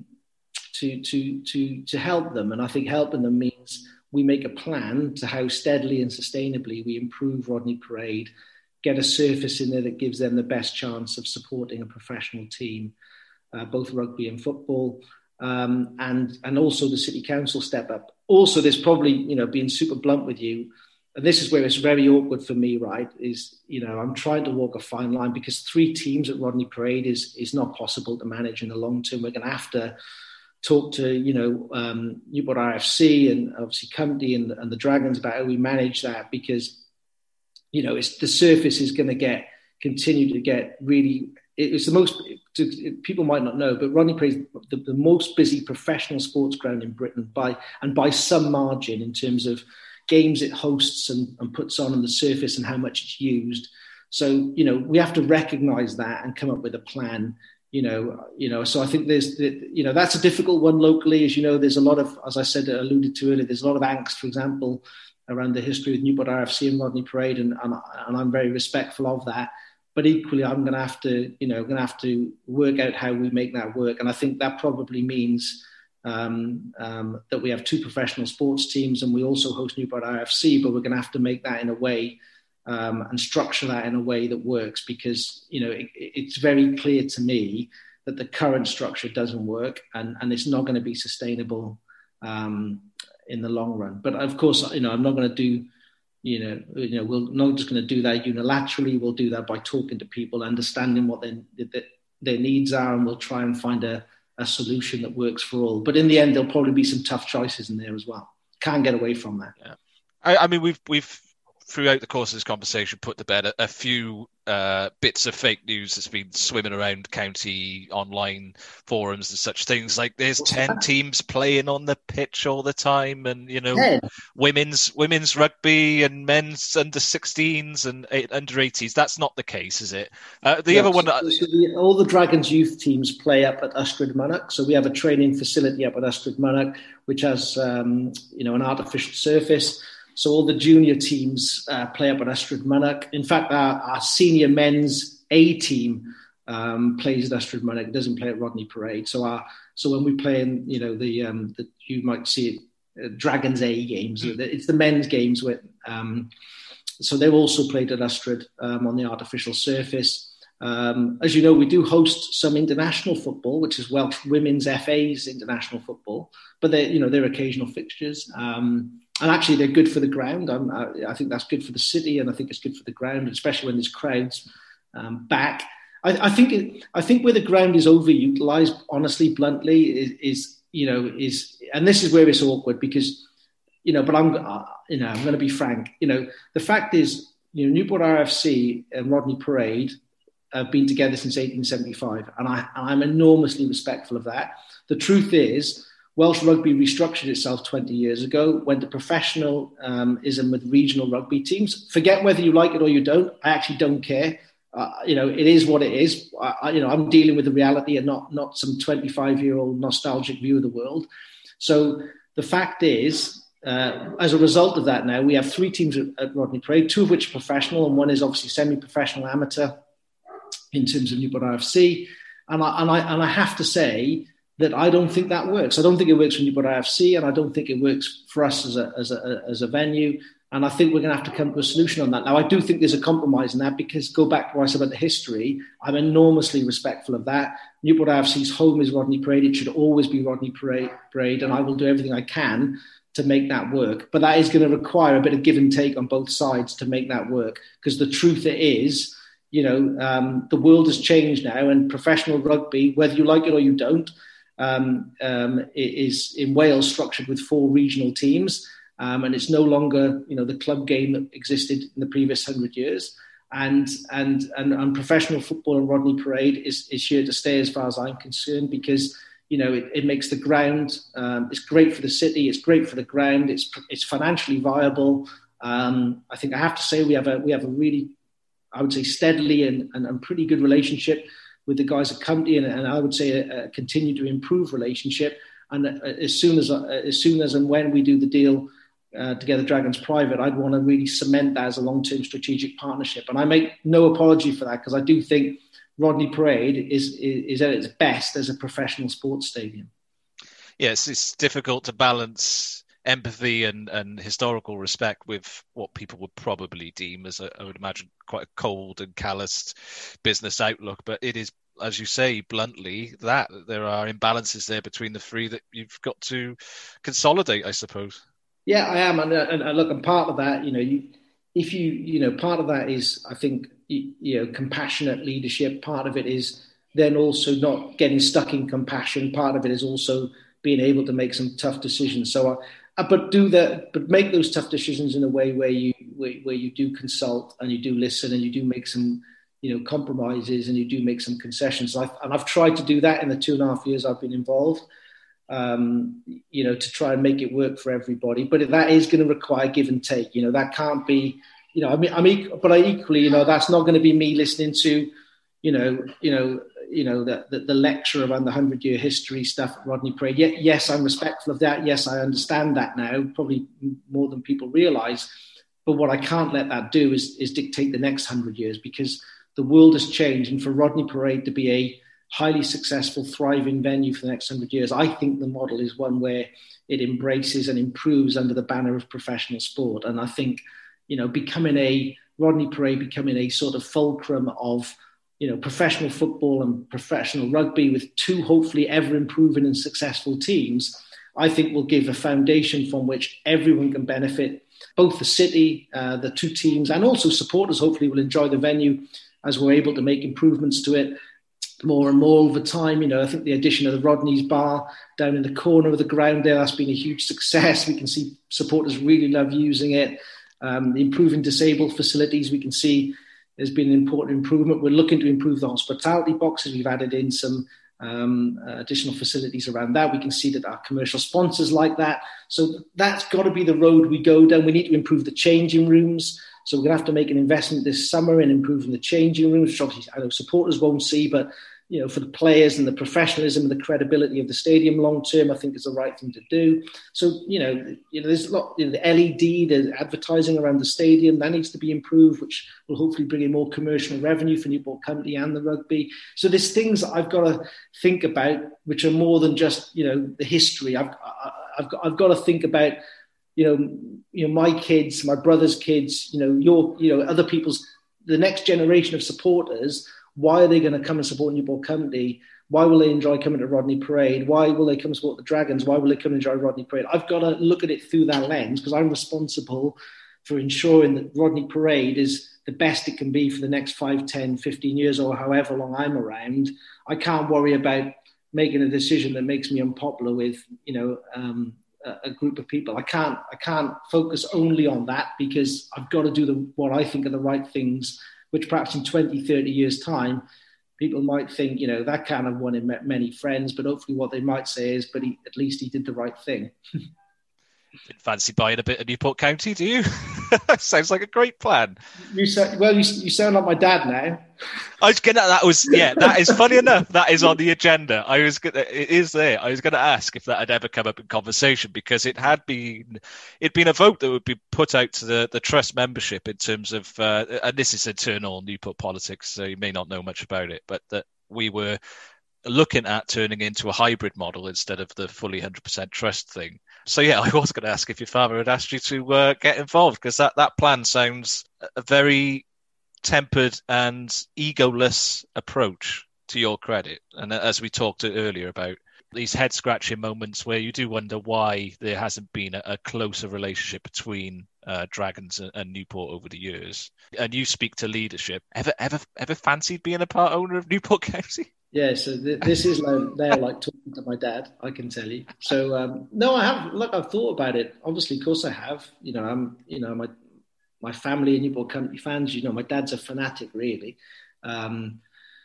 to to to to help them. And I think helping them means we make a plan to how steadily and sustainably we improve Rodney Parade, get a surface in there that gives them the best chance of supporting a professional team, uh, both rugby and football, um, and and also the City Council step up. Also, there's probably, you know, being super blunt with you, and this is where it's very awkward for me, right, is, you know, I'm trying to walk a fine line because three teams at Rodney Parade is is not possible to manage in the long term. We're going to have to talk to, you know, um, Newport R F C and obviously Company and, and the Dragons about how we manage that, because, you know, it's, the surface is going to get, continue to get really, it's the most, people might not know, but Rodney Parade is the, the most busy professional sports ground in Britain by, and by some margin in terms of games it hosts and, and puts on on the surface and how much it's used. So, you know, we have to recognise that and come up with a plan, you know, you know, so I think there's, you know, that's a difficult one locally. As you know, there's a lot of, as I said, alluded to earlier, there's a lot of angst, for example, around the history with Newport R F C and Rodney Parade, and, and, and I'm very respectful of that. But equally, I'm going to have to, you know, going to have to work out how we make that work. And I think that probably means um, um, that we have two professional sports teams, and we also host Newport R F C, but we're going to have to make that in a way um, and structure that in a way that works, because, you know, it, it's very clear to me that the current structure doesn't work, and, and it's not going to be sustainable um, in the long run. But of course, you know, I'm not going to do, you know, you know, we're not just going to do that unilaterally. We'll do that by talking to people, understanding what their, their, their needs are, and we'll try and find a, a solution that works for all. But in the end, there'll probably be some tough choices in there as well. Can't get away from that. Yeah. I, I mean, we've we've throughout the course of this conversation put to bed a, a few uh, bits of fake news that's been swimming around county online forums and such things. Like there's What's ten that? teams playing on the pitch all the time, and, you know, ten. women's women's rugby and men's under sixteens and eight, under eighties. That's not the case, is it? Uh, the yes, other one, so, so the, all the Dragons youth teams play up at Ystrad Mynach. So we have a training facility up at Ystrad Mynach, which has um, you know, an artificial surface. So all the junior teams uh, play up at Ystrad Mynach. In fact, our, our senior men's A team um, plays at Ystrad Mynach. It doesn't play at Rodney Parade. So our so when we play in, you know, the um, the you might see it, uh, Dragons A games. Mm. It's the men's games with. Um, so they're also played at Ystrad um, on the artificial surface. Um, as you know, we do host some international football, which is Welsh Women's F A's international football, but they, you know, they're occasional fixtures. Um, And actually, they're good for the ground. I'm, I, I think that's good for the city, and I think it's good for the ground, especially when there's crowds um, back. I, I think it, I think where the ground is overutilised, honestly, bluntly, is, is you know is, and this is where it's awkward because, you know, but I'm uh, you know I'm going to be frank. You know, the fact is, you know, Newport R F C and Rodney Parade have been together since eighteen seventy-five, and I, I'm enormously respectful of that. The truth is, Welsh rugby restructured itself twenty years ago, went to professionalism with regional rugby teams. Forget whether you like it or you don't. I actually don't care. Uh, you know, it is what it is. I, you know, I'm dealing with the reality and not not some twenty-five-year-old nostalgic view of the world. So the fact is, uh, as a result of that now, we have three teams at, at Rodney Parade, two of which are professional, and one is obviously semi-professional amateur in terms of Newport R F C. And I, and I, and I have to say that I don't think that works. I don't think it works for Newport R F C, and I don't think it works for us as a, as a, as a venue. And I think we're going to have to come to a solution on that. Now, I do think there's a compromise in that, because go back to what I said about the history, I'm enormously respectful of that. Newport R F C's home is Rodney Parade. It should always be Rodney Parade, and I will do everything I can to make that work. But that is going to require a bit of give and take on both sides to make that work, because the truth is, you know, um, the world has changed now, and professional rugby, whether you like it or you don't, um, um, is in Wales structured with four regional teams. Um, and it's no longer, you know, the club game that existed in the previous hundred years. And and and, and professional football and Rodney Parade is, is here to stay, as far as I'm concerned, because, you know, it, it makes the ground, um, it's great for the city, it's great for the ground, it's it's financially viable. Um, I think I have to say we have a we have a really, I would say, steadily and, and, and pretty good relationship with the guys at County, and, and I would say a, a continue to improve relationship. And as soon as as soon as and when we do the deal Uh, Together Dragons Private, I'd want to really cement that as a long-term strategic partnership. And I make no apology for that, because I do think Rodney Parade is, is, is at its best as a professional sports stadium. Yes, it's difficult to balance empathy and, and historical respect with what people would probably deem as, a, I would imagine, quite a cold and calloused business outlook. But it is, as you say, bluntly, that there are imbalances there between the three that you've got to consolidate, I suppose. Yeah, I am, and, and, and look, and part of that, you know, you, if you, you know, part of that is, I think, you, you know, compassionate leadership. Part of it is then also not getting stuck in compassion. Part of it is also being able to make some tough decisions. So, uh, but do that, but make those tough decisions in a way where you where, where you do consult and you do listen and you do make some, you know, compromises and you do make some concessions. I've, and I've tried to do that in the two and a half years I've been involved. Um, you know, to try and make it work for everybody, but that is going to require give and take. You know, that can't be, you know, I mean, I mean, but I equally, you know, that's not going to be me listening to, you know, you know, you know, the the, the lecture around the hundred year history stuff at Rodney Parade. Yeah, yes, I'm respectful of that. Yes, I understand that now, probably more than people realise. But what I can't let that do is is dictate the next hundred years, because the world has changed, and for Rodney Parade to be a highly successful, thriving venue for the next hundred years, I think the model is one where it embraces and improves under the banner of professional sport. And I think, you know, becoming a Rodney Parade, becoming a sort of fulcrum of, you know, professional football and professional rugby with two hopefully ever improving and successful teams, I think will give a foundation from which everyone can benefit. Both the city, uh, the two teams, and also supporters hopefully will enjoy the venue as we're able to make improvements to it more and more over time. You know, I think the addition of the Rodney's Bar down in the corner of the ground there, that's been a huge success. We can see supporters really love using it. Um, the improving disabled facilities, we can see there's been an important improvement. We're looking to improve the hospitality boxes. We've added in some um, uh, additional facilities around that. We can see that our commercial sponsors like that. So that's got to be the road we go down. We need to improve the changing rooms. So we're going to have to make an investment this summer in improving the changing rooms, which obviously I know supporters won't see, but, you know, for the players and the professionalism and the credibility of the stadium long term, I think is the right thing to do. So, you know, you know, there's a lot, you know, the L E D, the advertising around the stadium, that needs to be improved, which will hopefully bring in more commercial revenue for Newport County and the rugby. So there's things that I've got to think about, which are more than just, you know, the history. I've, I've got, I've got to think about, you know, you know, my kids, my brother's kids, you know, your, you know, other people's, the next generation of supporters. Why are they going to come and support Newport County? Why will they enjoy coming to Rodney Parade? Why will they come and support the Dragons? Why will they come and enjoy Rodney Parade? I've got to look at it through that lens, because I'm responsible for ensuring that Rodney Parade is the best it can be for the next five, ten, fifteen years, or however long I'm around. I can't worry about making a decision that makes me unpopular with, you know, um, a group of people. I can't I can't focus only on that, because I've got to do the, what I think are the right things which perhaps in twenty, thirty years' time, people might think, you know, that can't have won him many friends, but hopefully what they might say is, but he, at least he did the right thing. Didn't fancy buying a bit of Newport County, do you? Sounds like a great plan. You sound, well, you, you sound like my dad now. I was gonna. That was yeah. That is funny enough. That is on the agenda. I was gonna. It is there. I was gonna ask if that had ever come up in conversation because it had been. It'd been a vote that would be put out to the, the trust membership in terms of. Uh, and this is internal Newport politics, so you may not know much about it, but that we were looking at turning into a hybrid model instead of the fully one hundred percent trust thing. So yeah, I was going to ask if your father had asked you to uh, get involved because that, that plan sounds a very tempered and egoless approach to your credit. And as we talked earlier about these head-scratching moments where you do wonder why there hasn't been a, a closer relationship between uh, Dragons and, and Newport over the years. And you speak to leadership. Ever, ever, ever fancied being a part owner of Newport County? Yeah, so th- this is like, they're like talking to my dad, I can tell you. So um, no, I have. Look, I've thought about it. Obviously, of course, I have. You know, I'm. You know, my my family and Newport County fans. You know, my dad's a fanatic, really. Um,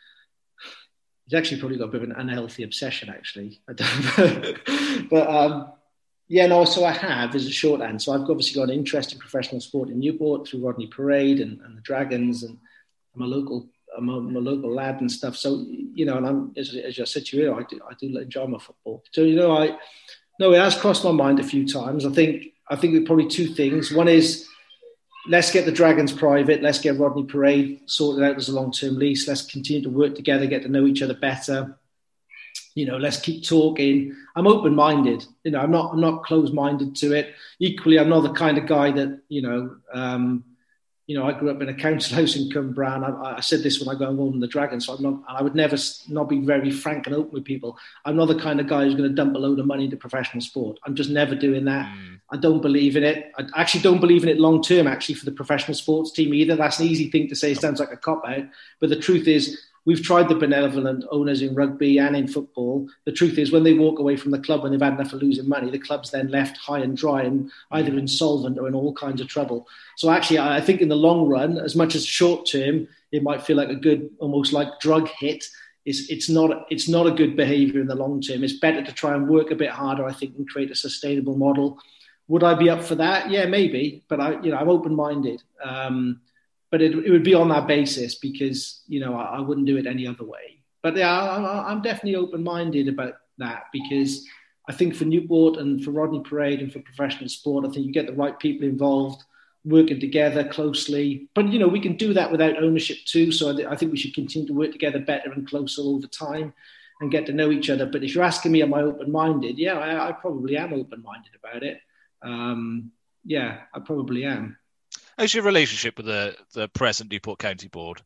he's actually probably got a bit of an unhealthy obsession, actually. I don't but um, yeah, no. So I have is a short answer. So I've obviously got an interest in professional sport in Newport through Rodney Parade and, and the Dragons, and I'm a local. I'm a, I'm a local lad and stuff. So, you know, and I'm, as, as I said to you, I do, I do enjoy my football. So, you know, I, no, it has crossed my mind a few times. I think, I think there's probably two things. One is let's get the Dragons private. Let's get Rodney Parade sorted out as a long-term lease. Let's continue to work together, get to know each other better. You know, let's keep talking. I'm open-minded. You know, I'm not, I'm not closed-minded to it. Equally, I'm not the kind of guy that, you know, um, You know, I grew up in a council house in Cwmbran. I, I said this when I got involved in the Dragons, so I'm not, and I would never not be very frank and open with people. I'm not the kind of guy who's going to dump a load of money into professional sport. I'm just never doing that. Mm. I don't believe in it. I actually don't believe in it long term, actually, for the professional sports team either. That's an easy thing to say. It sounds like a cop-out. But the truth is, we've tried the benevolent owners in rugby and in football. The truth is, when they walk away from the club when they've had enough of losing money, the club's then left high and dry and either insolvent or in all kinds of trouble. So actually, I think in the long run, as much as short term, it might feel like a good, almost like drug hit. It's, it's not it's not a good behaviour in the long term. It's better to try and work a bit harder, I think, and create a sustainable model. Would I be up for that? Yeah, maybe. But I, you know, I'm open-minded. Um, But it, it would be on that basis because, you know, I, I wouldn't do it any other way. But yeah, I, I'm definitely open-minded about that because I think for Newport and for Rodney Parade and for professional sport, I think you get the right people involved, working together closely. But, you know, we can do that without ownership too. So I, th- I think we should continue to work together better and closer all the time and get to know each other. But if you're asking me, am I open-minded? Yeah, I, I probably am open-minded about it. Um, yeah, I probably am. How's your relationship with the, the present Newport County board?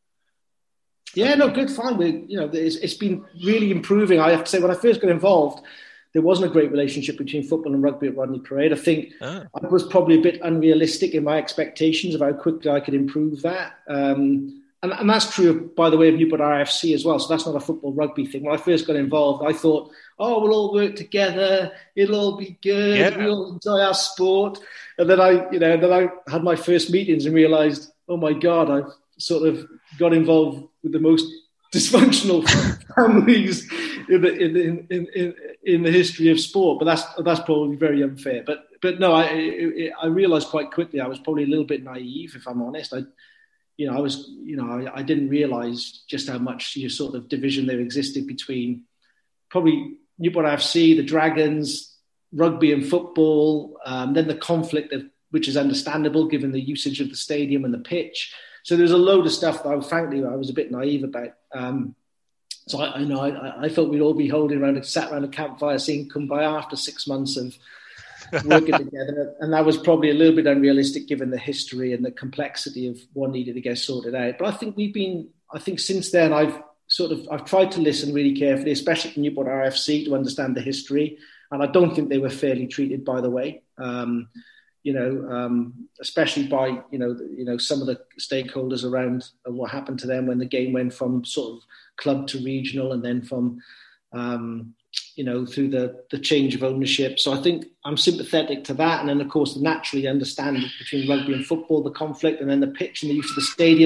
Yeah, no, good, fine. We, you know, it's, it's been really improving. I have to say, when I first got involved, there wasn't a great relationship between football and rugby at Rodney Parade. I think oh. I was probably a bit unrealistic in my expectations of how quickly I could improve that. Um, and, and that's true, by the way, of Newport R F C as well. So that's not a football rugby thing. When I first got involved, I thought, oh, we'll all work together. It'll all be good. Yeah. We'll enjoy our sport. And then I, you know, then I had my first meetings and realised, oh my God, I've sort of got involved with the most dysfunctional families in the in, in in in the history of sport. But that's that's probably very unfair. But but no, I it, I realised quite quickly I was probably a little bit naive, if I'm honest. I, you know, I was, you know, I, I didn't realise just how much you sort of division there existed between probably Newport R F C, the Dragons, rugby and football, um, then the conflict of, which is understandable given the usage of the stadium and the pitch. So there's a load of stuff that I, frankly, I was a bit naive about. Um, so I, I know I, I thought we'd all be holding around, sat around a campfire, seeing Kumbaya after six months of working together, and that was probably a little bit unrealistic given the history and the complexity of what needed to get sorted out. But I think we've been, I think since then I've sort of I've tried to listen really carefully, especially to Newport R F C, to understand the history. And I don't think they were fairly treated, by the way. Um, you know, um, especially by you know, the, you know, some of the stakeholders around what happened to them when the game went from sort of club to regional, and then from, um, you know, through the the change of ownership. So I think I'm sympathetic to that. And then, of course, naturally understand between rugby and football the conflict, and then the pitch and the use of the stadium.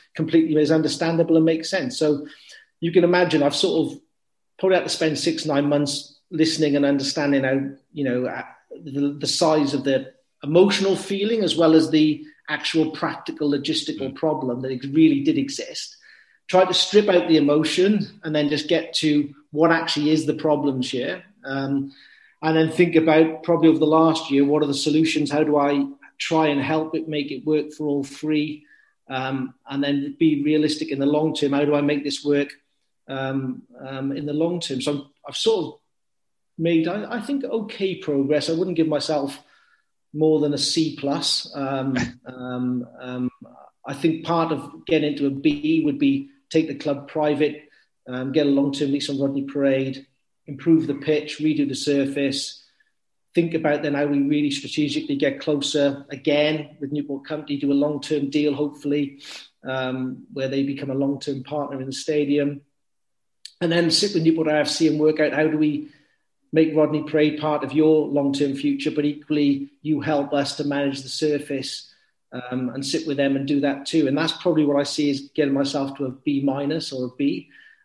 completely is understandable and makes sense. So you can imagine I've sort of probably had to spend six, nine months listening and understanding how, you know, the, the size of the emotional feeling as well as the actual practical logistical problem that it really did exist. Try to strip out the emotion and then just get to what actually is the problems here. Um, and then think about probably over the last year, what are the solutions? How do I try and help it, make it work for all three? Um, and then be realistic in the long term. How do I make this work um, um, in the long term? So I've sort of made, I, I think, okay progress. I wouldn't give myself more than a C plus. Um, um, um, I think part of getting into a B would be take the club private, um, get a long-term lease on Rodney Parade, improve the pitch, redo the surface, think about then how we really strategically get closer again with Newport Company, do a long-term deal, hopefully, um, where they become a long-term partner in the stadium. And then sit with Newport R F C and work out how do we make Rodney Parade part of your long-term future, but equally you help us to manage the surface um, and sit with them and do that too. And that's probably what I see as getting myself to a B minus or a B.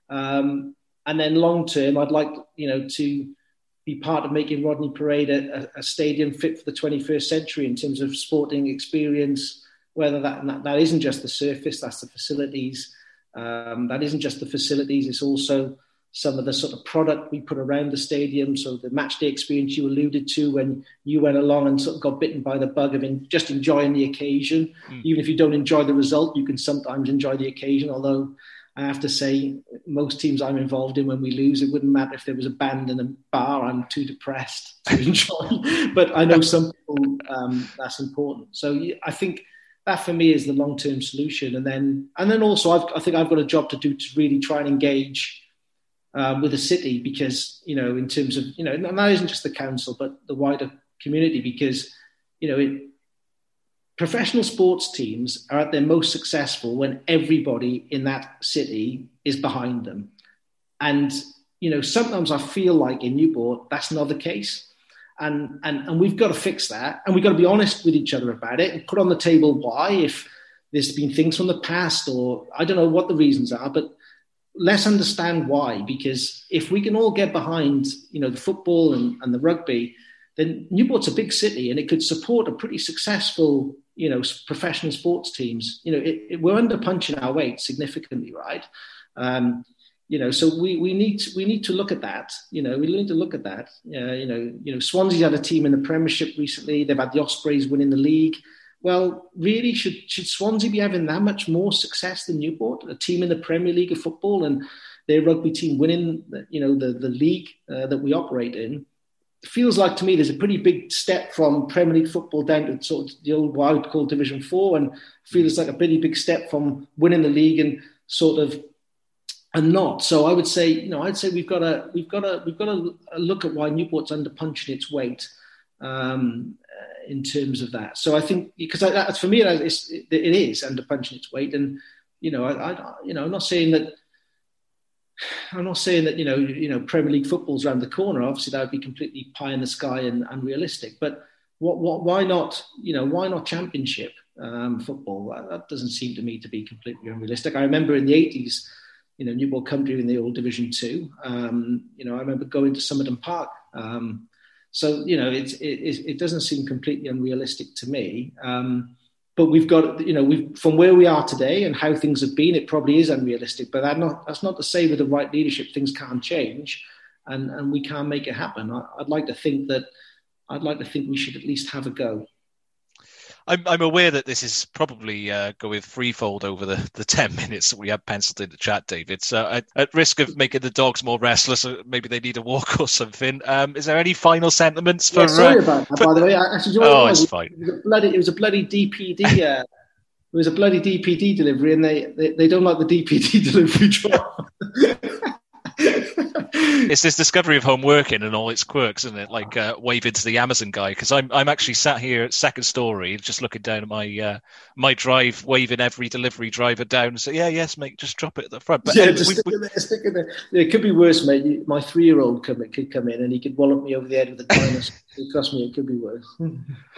Um, and then long-term, I'd like, you know, to be part of making Rodney Parade a, a stadium fit for the twenty-first century in terms of sporting experience, whether that, that, that isn't just the surface, that's the facilities. Um, that isn't just the facilities, it's also some of the sort of product we put around the stadium. So the match day experience you alluded to when you went along and sort of got bitten by the bug of in, just enjoying the occasion. Mm. Even if you don't enjoy the result, you can sometimes enjoy the occasion. Although I have to say, most teams I'm involved in, when we lose, it wouldn't matter if there was a band in a bar. I'm too depressed to enjoy. But I know some people, um, that's important. So I think that for me is the long-term solution. And then, and then also I've, I think I've got a job to do to really try and engage Uh, with the city, because, you know, in terms of, you know, and that isn't just the council, but the wider community, because, you know, it, professional sports teams are at their most successful when everybody in that city is behind them. And, you know, sometimes I feel like in Newport, that's not the case. And, and, and we've got to fix that. And we've got to be honest with each other about it and put on the table why, if there's been things from the past, or I don't know what the reasons are, but let's understand why, because if we can all get behind, you know, the football and, and the rugby, then Newport's a big city and it could support a pretty successful, you know, professional sports teams. You know, it, it, we're under punching our weight significantly, right? Um, you know, so we we need to, we need to look at that. You know, we need to look at that. Uh, you know, you know, Swansea's had a team in the Premiership recently. They've had the Ospreys winning the league. Well, really, should should Swansea be having that much more success than Newport, a team in the Premier League of football, and their rugby team winning, you know, the the league uh, that we operate in? It feels like to me there's a pretty big step from Premier League football down to sort of the old what I would call Division Four, and feels like a pretty big step from winning the league and sort of and not. So I would say, you know, I'd say we've got to we've got to we've got to look at why Newport's under punching its weight. Um, in terms of that. So I think, because I, that, for me, it's, it, it is under punching its weight. And, you know, I, I, you know, I'm not saying that, I'm not saying that, you know, you know, Premier League football's around the corner. Obviously that would be completely pie in the sky and unrealistic, but what, what, why not, you know, why not Championship um, football? That, that doesn't seem to me to be completely unrealistic. I remember in the eighties, you know, Newport County in the old Division Two, um, you know, I remember going to Somerton Park, um, So, you know, it, it, it doesn't seem completely unrealistic to me. Um, but we've got, you know, we've, from where we are today and how things have been, it probably is unrealistic. But that not, that's not to say with the right leadership, things can't change and, and we can't make it happen. I, I'd like to think that, I'd like to think we should at least have a go. I'm, I'm aware that this is probably uh, going threefold over the, the ten minutes that we have penciled in the chat, David. So at, at risk of making the dogs more restless, maybe they need a walk or something. Um, is there any final sentiments for? Yeah, sorry uh, about that, for, by the way. Actually, you know oh, it was? it's fine. It was a bloody, it was a bloody D P D. Uh, it was a bloody D P D delivery, and they, they, they don't like the D P D delivery job. It's this discovery of home working and all its quirks, isn't it? Like uh, waving to the Amazon guy, because I'm I'm actually sat here at Second Story, just looking down at my uh, my drive, waving every delivery driver down and say, "Yeah, yes, mate, just drop it at the front." But yeah, anyway, just we, stick we, it there, stick it there. It could be worse, mate. My three-year-old come, could come in and he could wallop me over the head with a dinosaur. Trust me, it could be worse.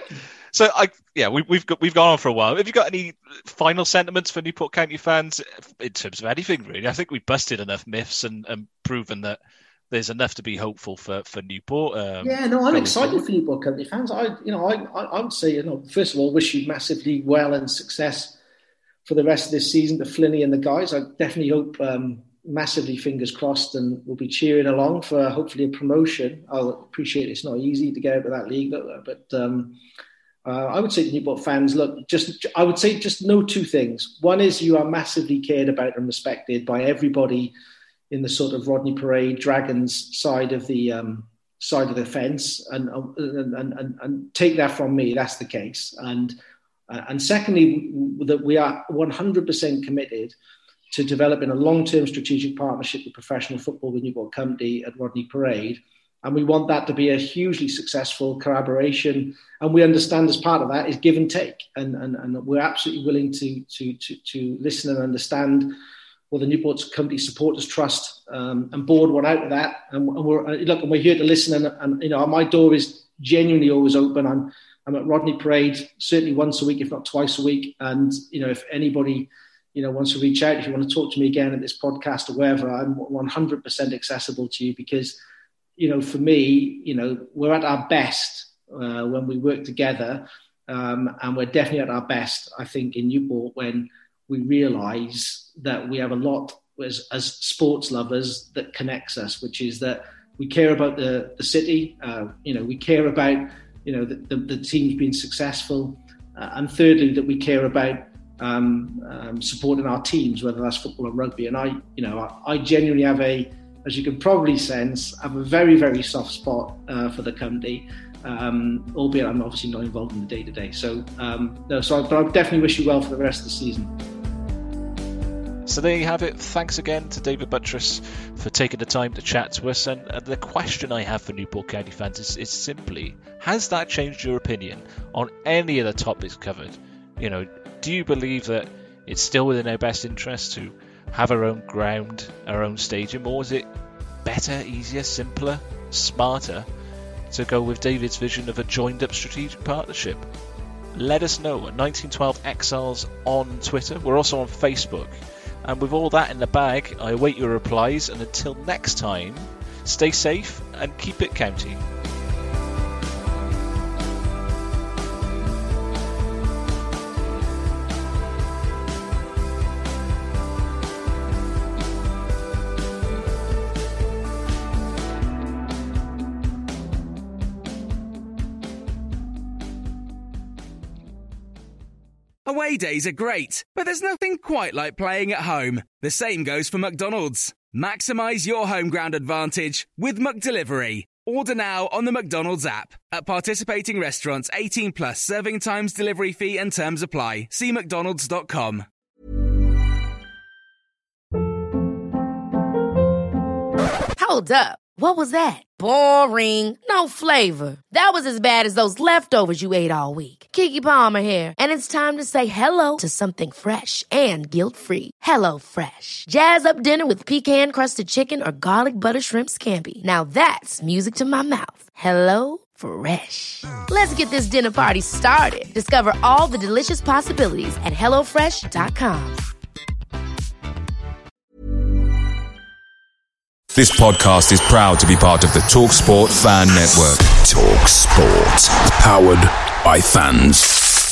So I, yeah, we, we've got we've gone on for a while. Have you got any final sentiments for Newport County fans in terms of anything really? I think we've busted enough myths and, and proven that there's enough to be hopeful for for Newport. Um, yeah, no, I'm excited forward. for Newport County fans. I, you know, I, I, I would say, you know, first of all, wish you massively well and success for the rest of this season to Flinny and the guys. I definitely hope, um, massively fingers crossed, and we'll be cheering along for hopefully a promotion. I'll appreciate it's not easy to get out of that league, but um, uh, I would say to Newport fans, look, just I would say just know two things. One is you are massively cared about and respected by everybody in the sort of Rodney Parade Dragons side of the um, side of the fence, and, and and and take that from me. That's the case. And uh, and secondly, that we are one hundred percent committed to developing a long-term strategic partnership with professional football with Newport County at Rodney Parade, and we want that to be a hugely successful collaboration. And we understand as part of that is give and take, and and, and we're absolutely willing to to to to listen and understand. Well, the Newport County Supporters Trust um, and board one out of that, and, and we're look, and we're here to listen. And, and you know, my door is genuinely always open. I'm I'm at Rodney Parade certainly once a week, if not twice a week. And you know, if anybody you know wants to reach out, if you want to talk to me again at this podcast or wherever, I'm one hundred percent accessible to you, because you know, for me, you know, we're at our best uh, when we work together, um, and we're definitely at our best, I think, in Newport when we realise that we have a lot as, as sports lovers that connects us, which is that we care about the, the city, uh, you know, we care about, you know, the, the, the teams being successful. Uh, and thirdly, that we care about um, um, supporting our teams, whether that's football or rugby. And I, you know, I, I genuinely have a, as you can probably sense, have a very, very soft spot uh, for the county. Um, albeit I'm obviously not involved in the day-to-day. So, um, no, so I, but I definitely wish you well for the rest of the season. So there you have it. Thanks again to David Buttress for taking the time to chat to us. And uh, the question I have for Newport County fans is, is simply, has that changed your opinion on any of the topics covered? You know, do you believe that it's still within our best interest to have our own ground, our own stadium, or is it better, easier, simpler, smarter to go with David's vision of a joined-up strategic partnership? Let us know at nineteen twelve Exiles on Twitter. We're also on Facebook. And with all that in the bag, I await your replies, and until next time, stay safe and keep it county. Away days are great, but there's nothing quite like playing at home. The same goes for McDonald's. Maximise your home ground advantage with McDelivery. Order now on the McDonald's app. At participating restaurants, eighteen plus, serving times, delivery fee and terms apply. See mcdonalds dot com. Hold up. What was that? Boring. No flavor. That was as bad as those leftovers you ate all week. Keke Palmer here, and it's time to say hello to something fresh and guilt-free. Hello Fresh. Jazz up dinner with pecan-crusted chicken or garlic butter shrimp scampi. Now that's music to my mouth. Hello Fresh. Let's get this dinner party started. Discover all the delicious possibilities at hello fresh dot com. This podcast is proud to be part of the TalkSport Fan Network. TalkSport. Powered by fans.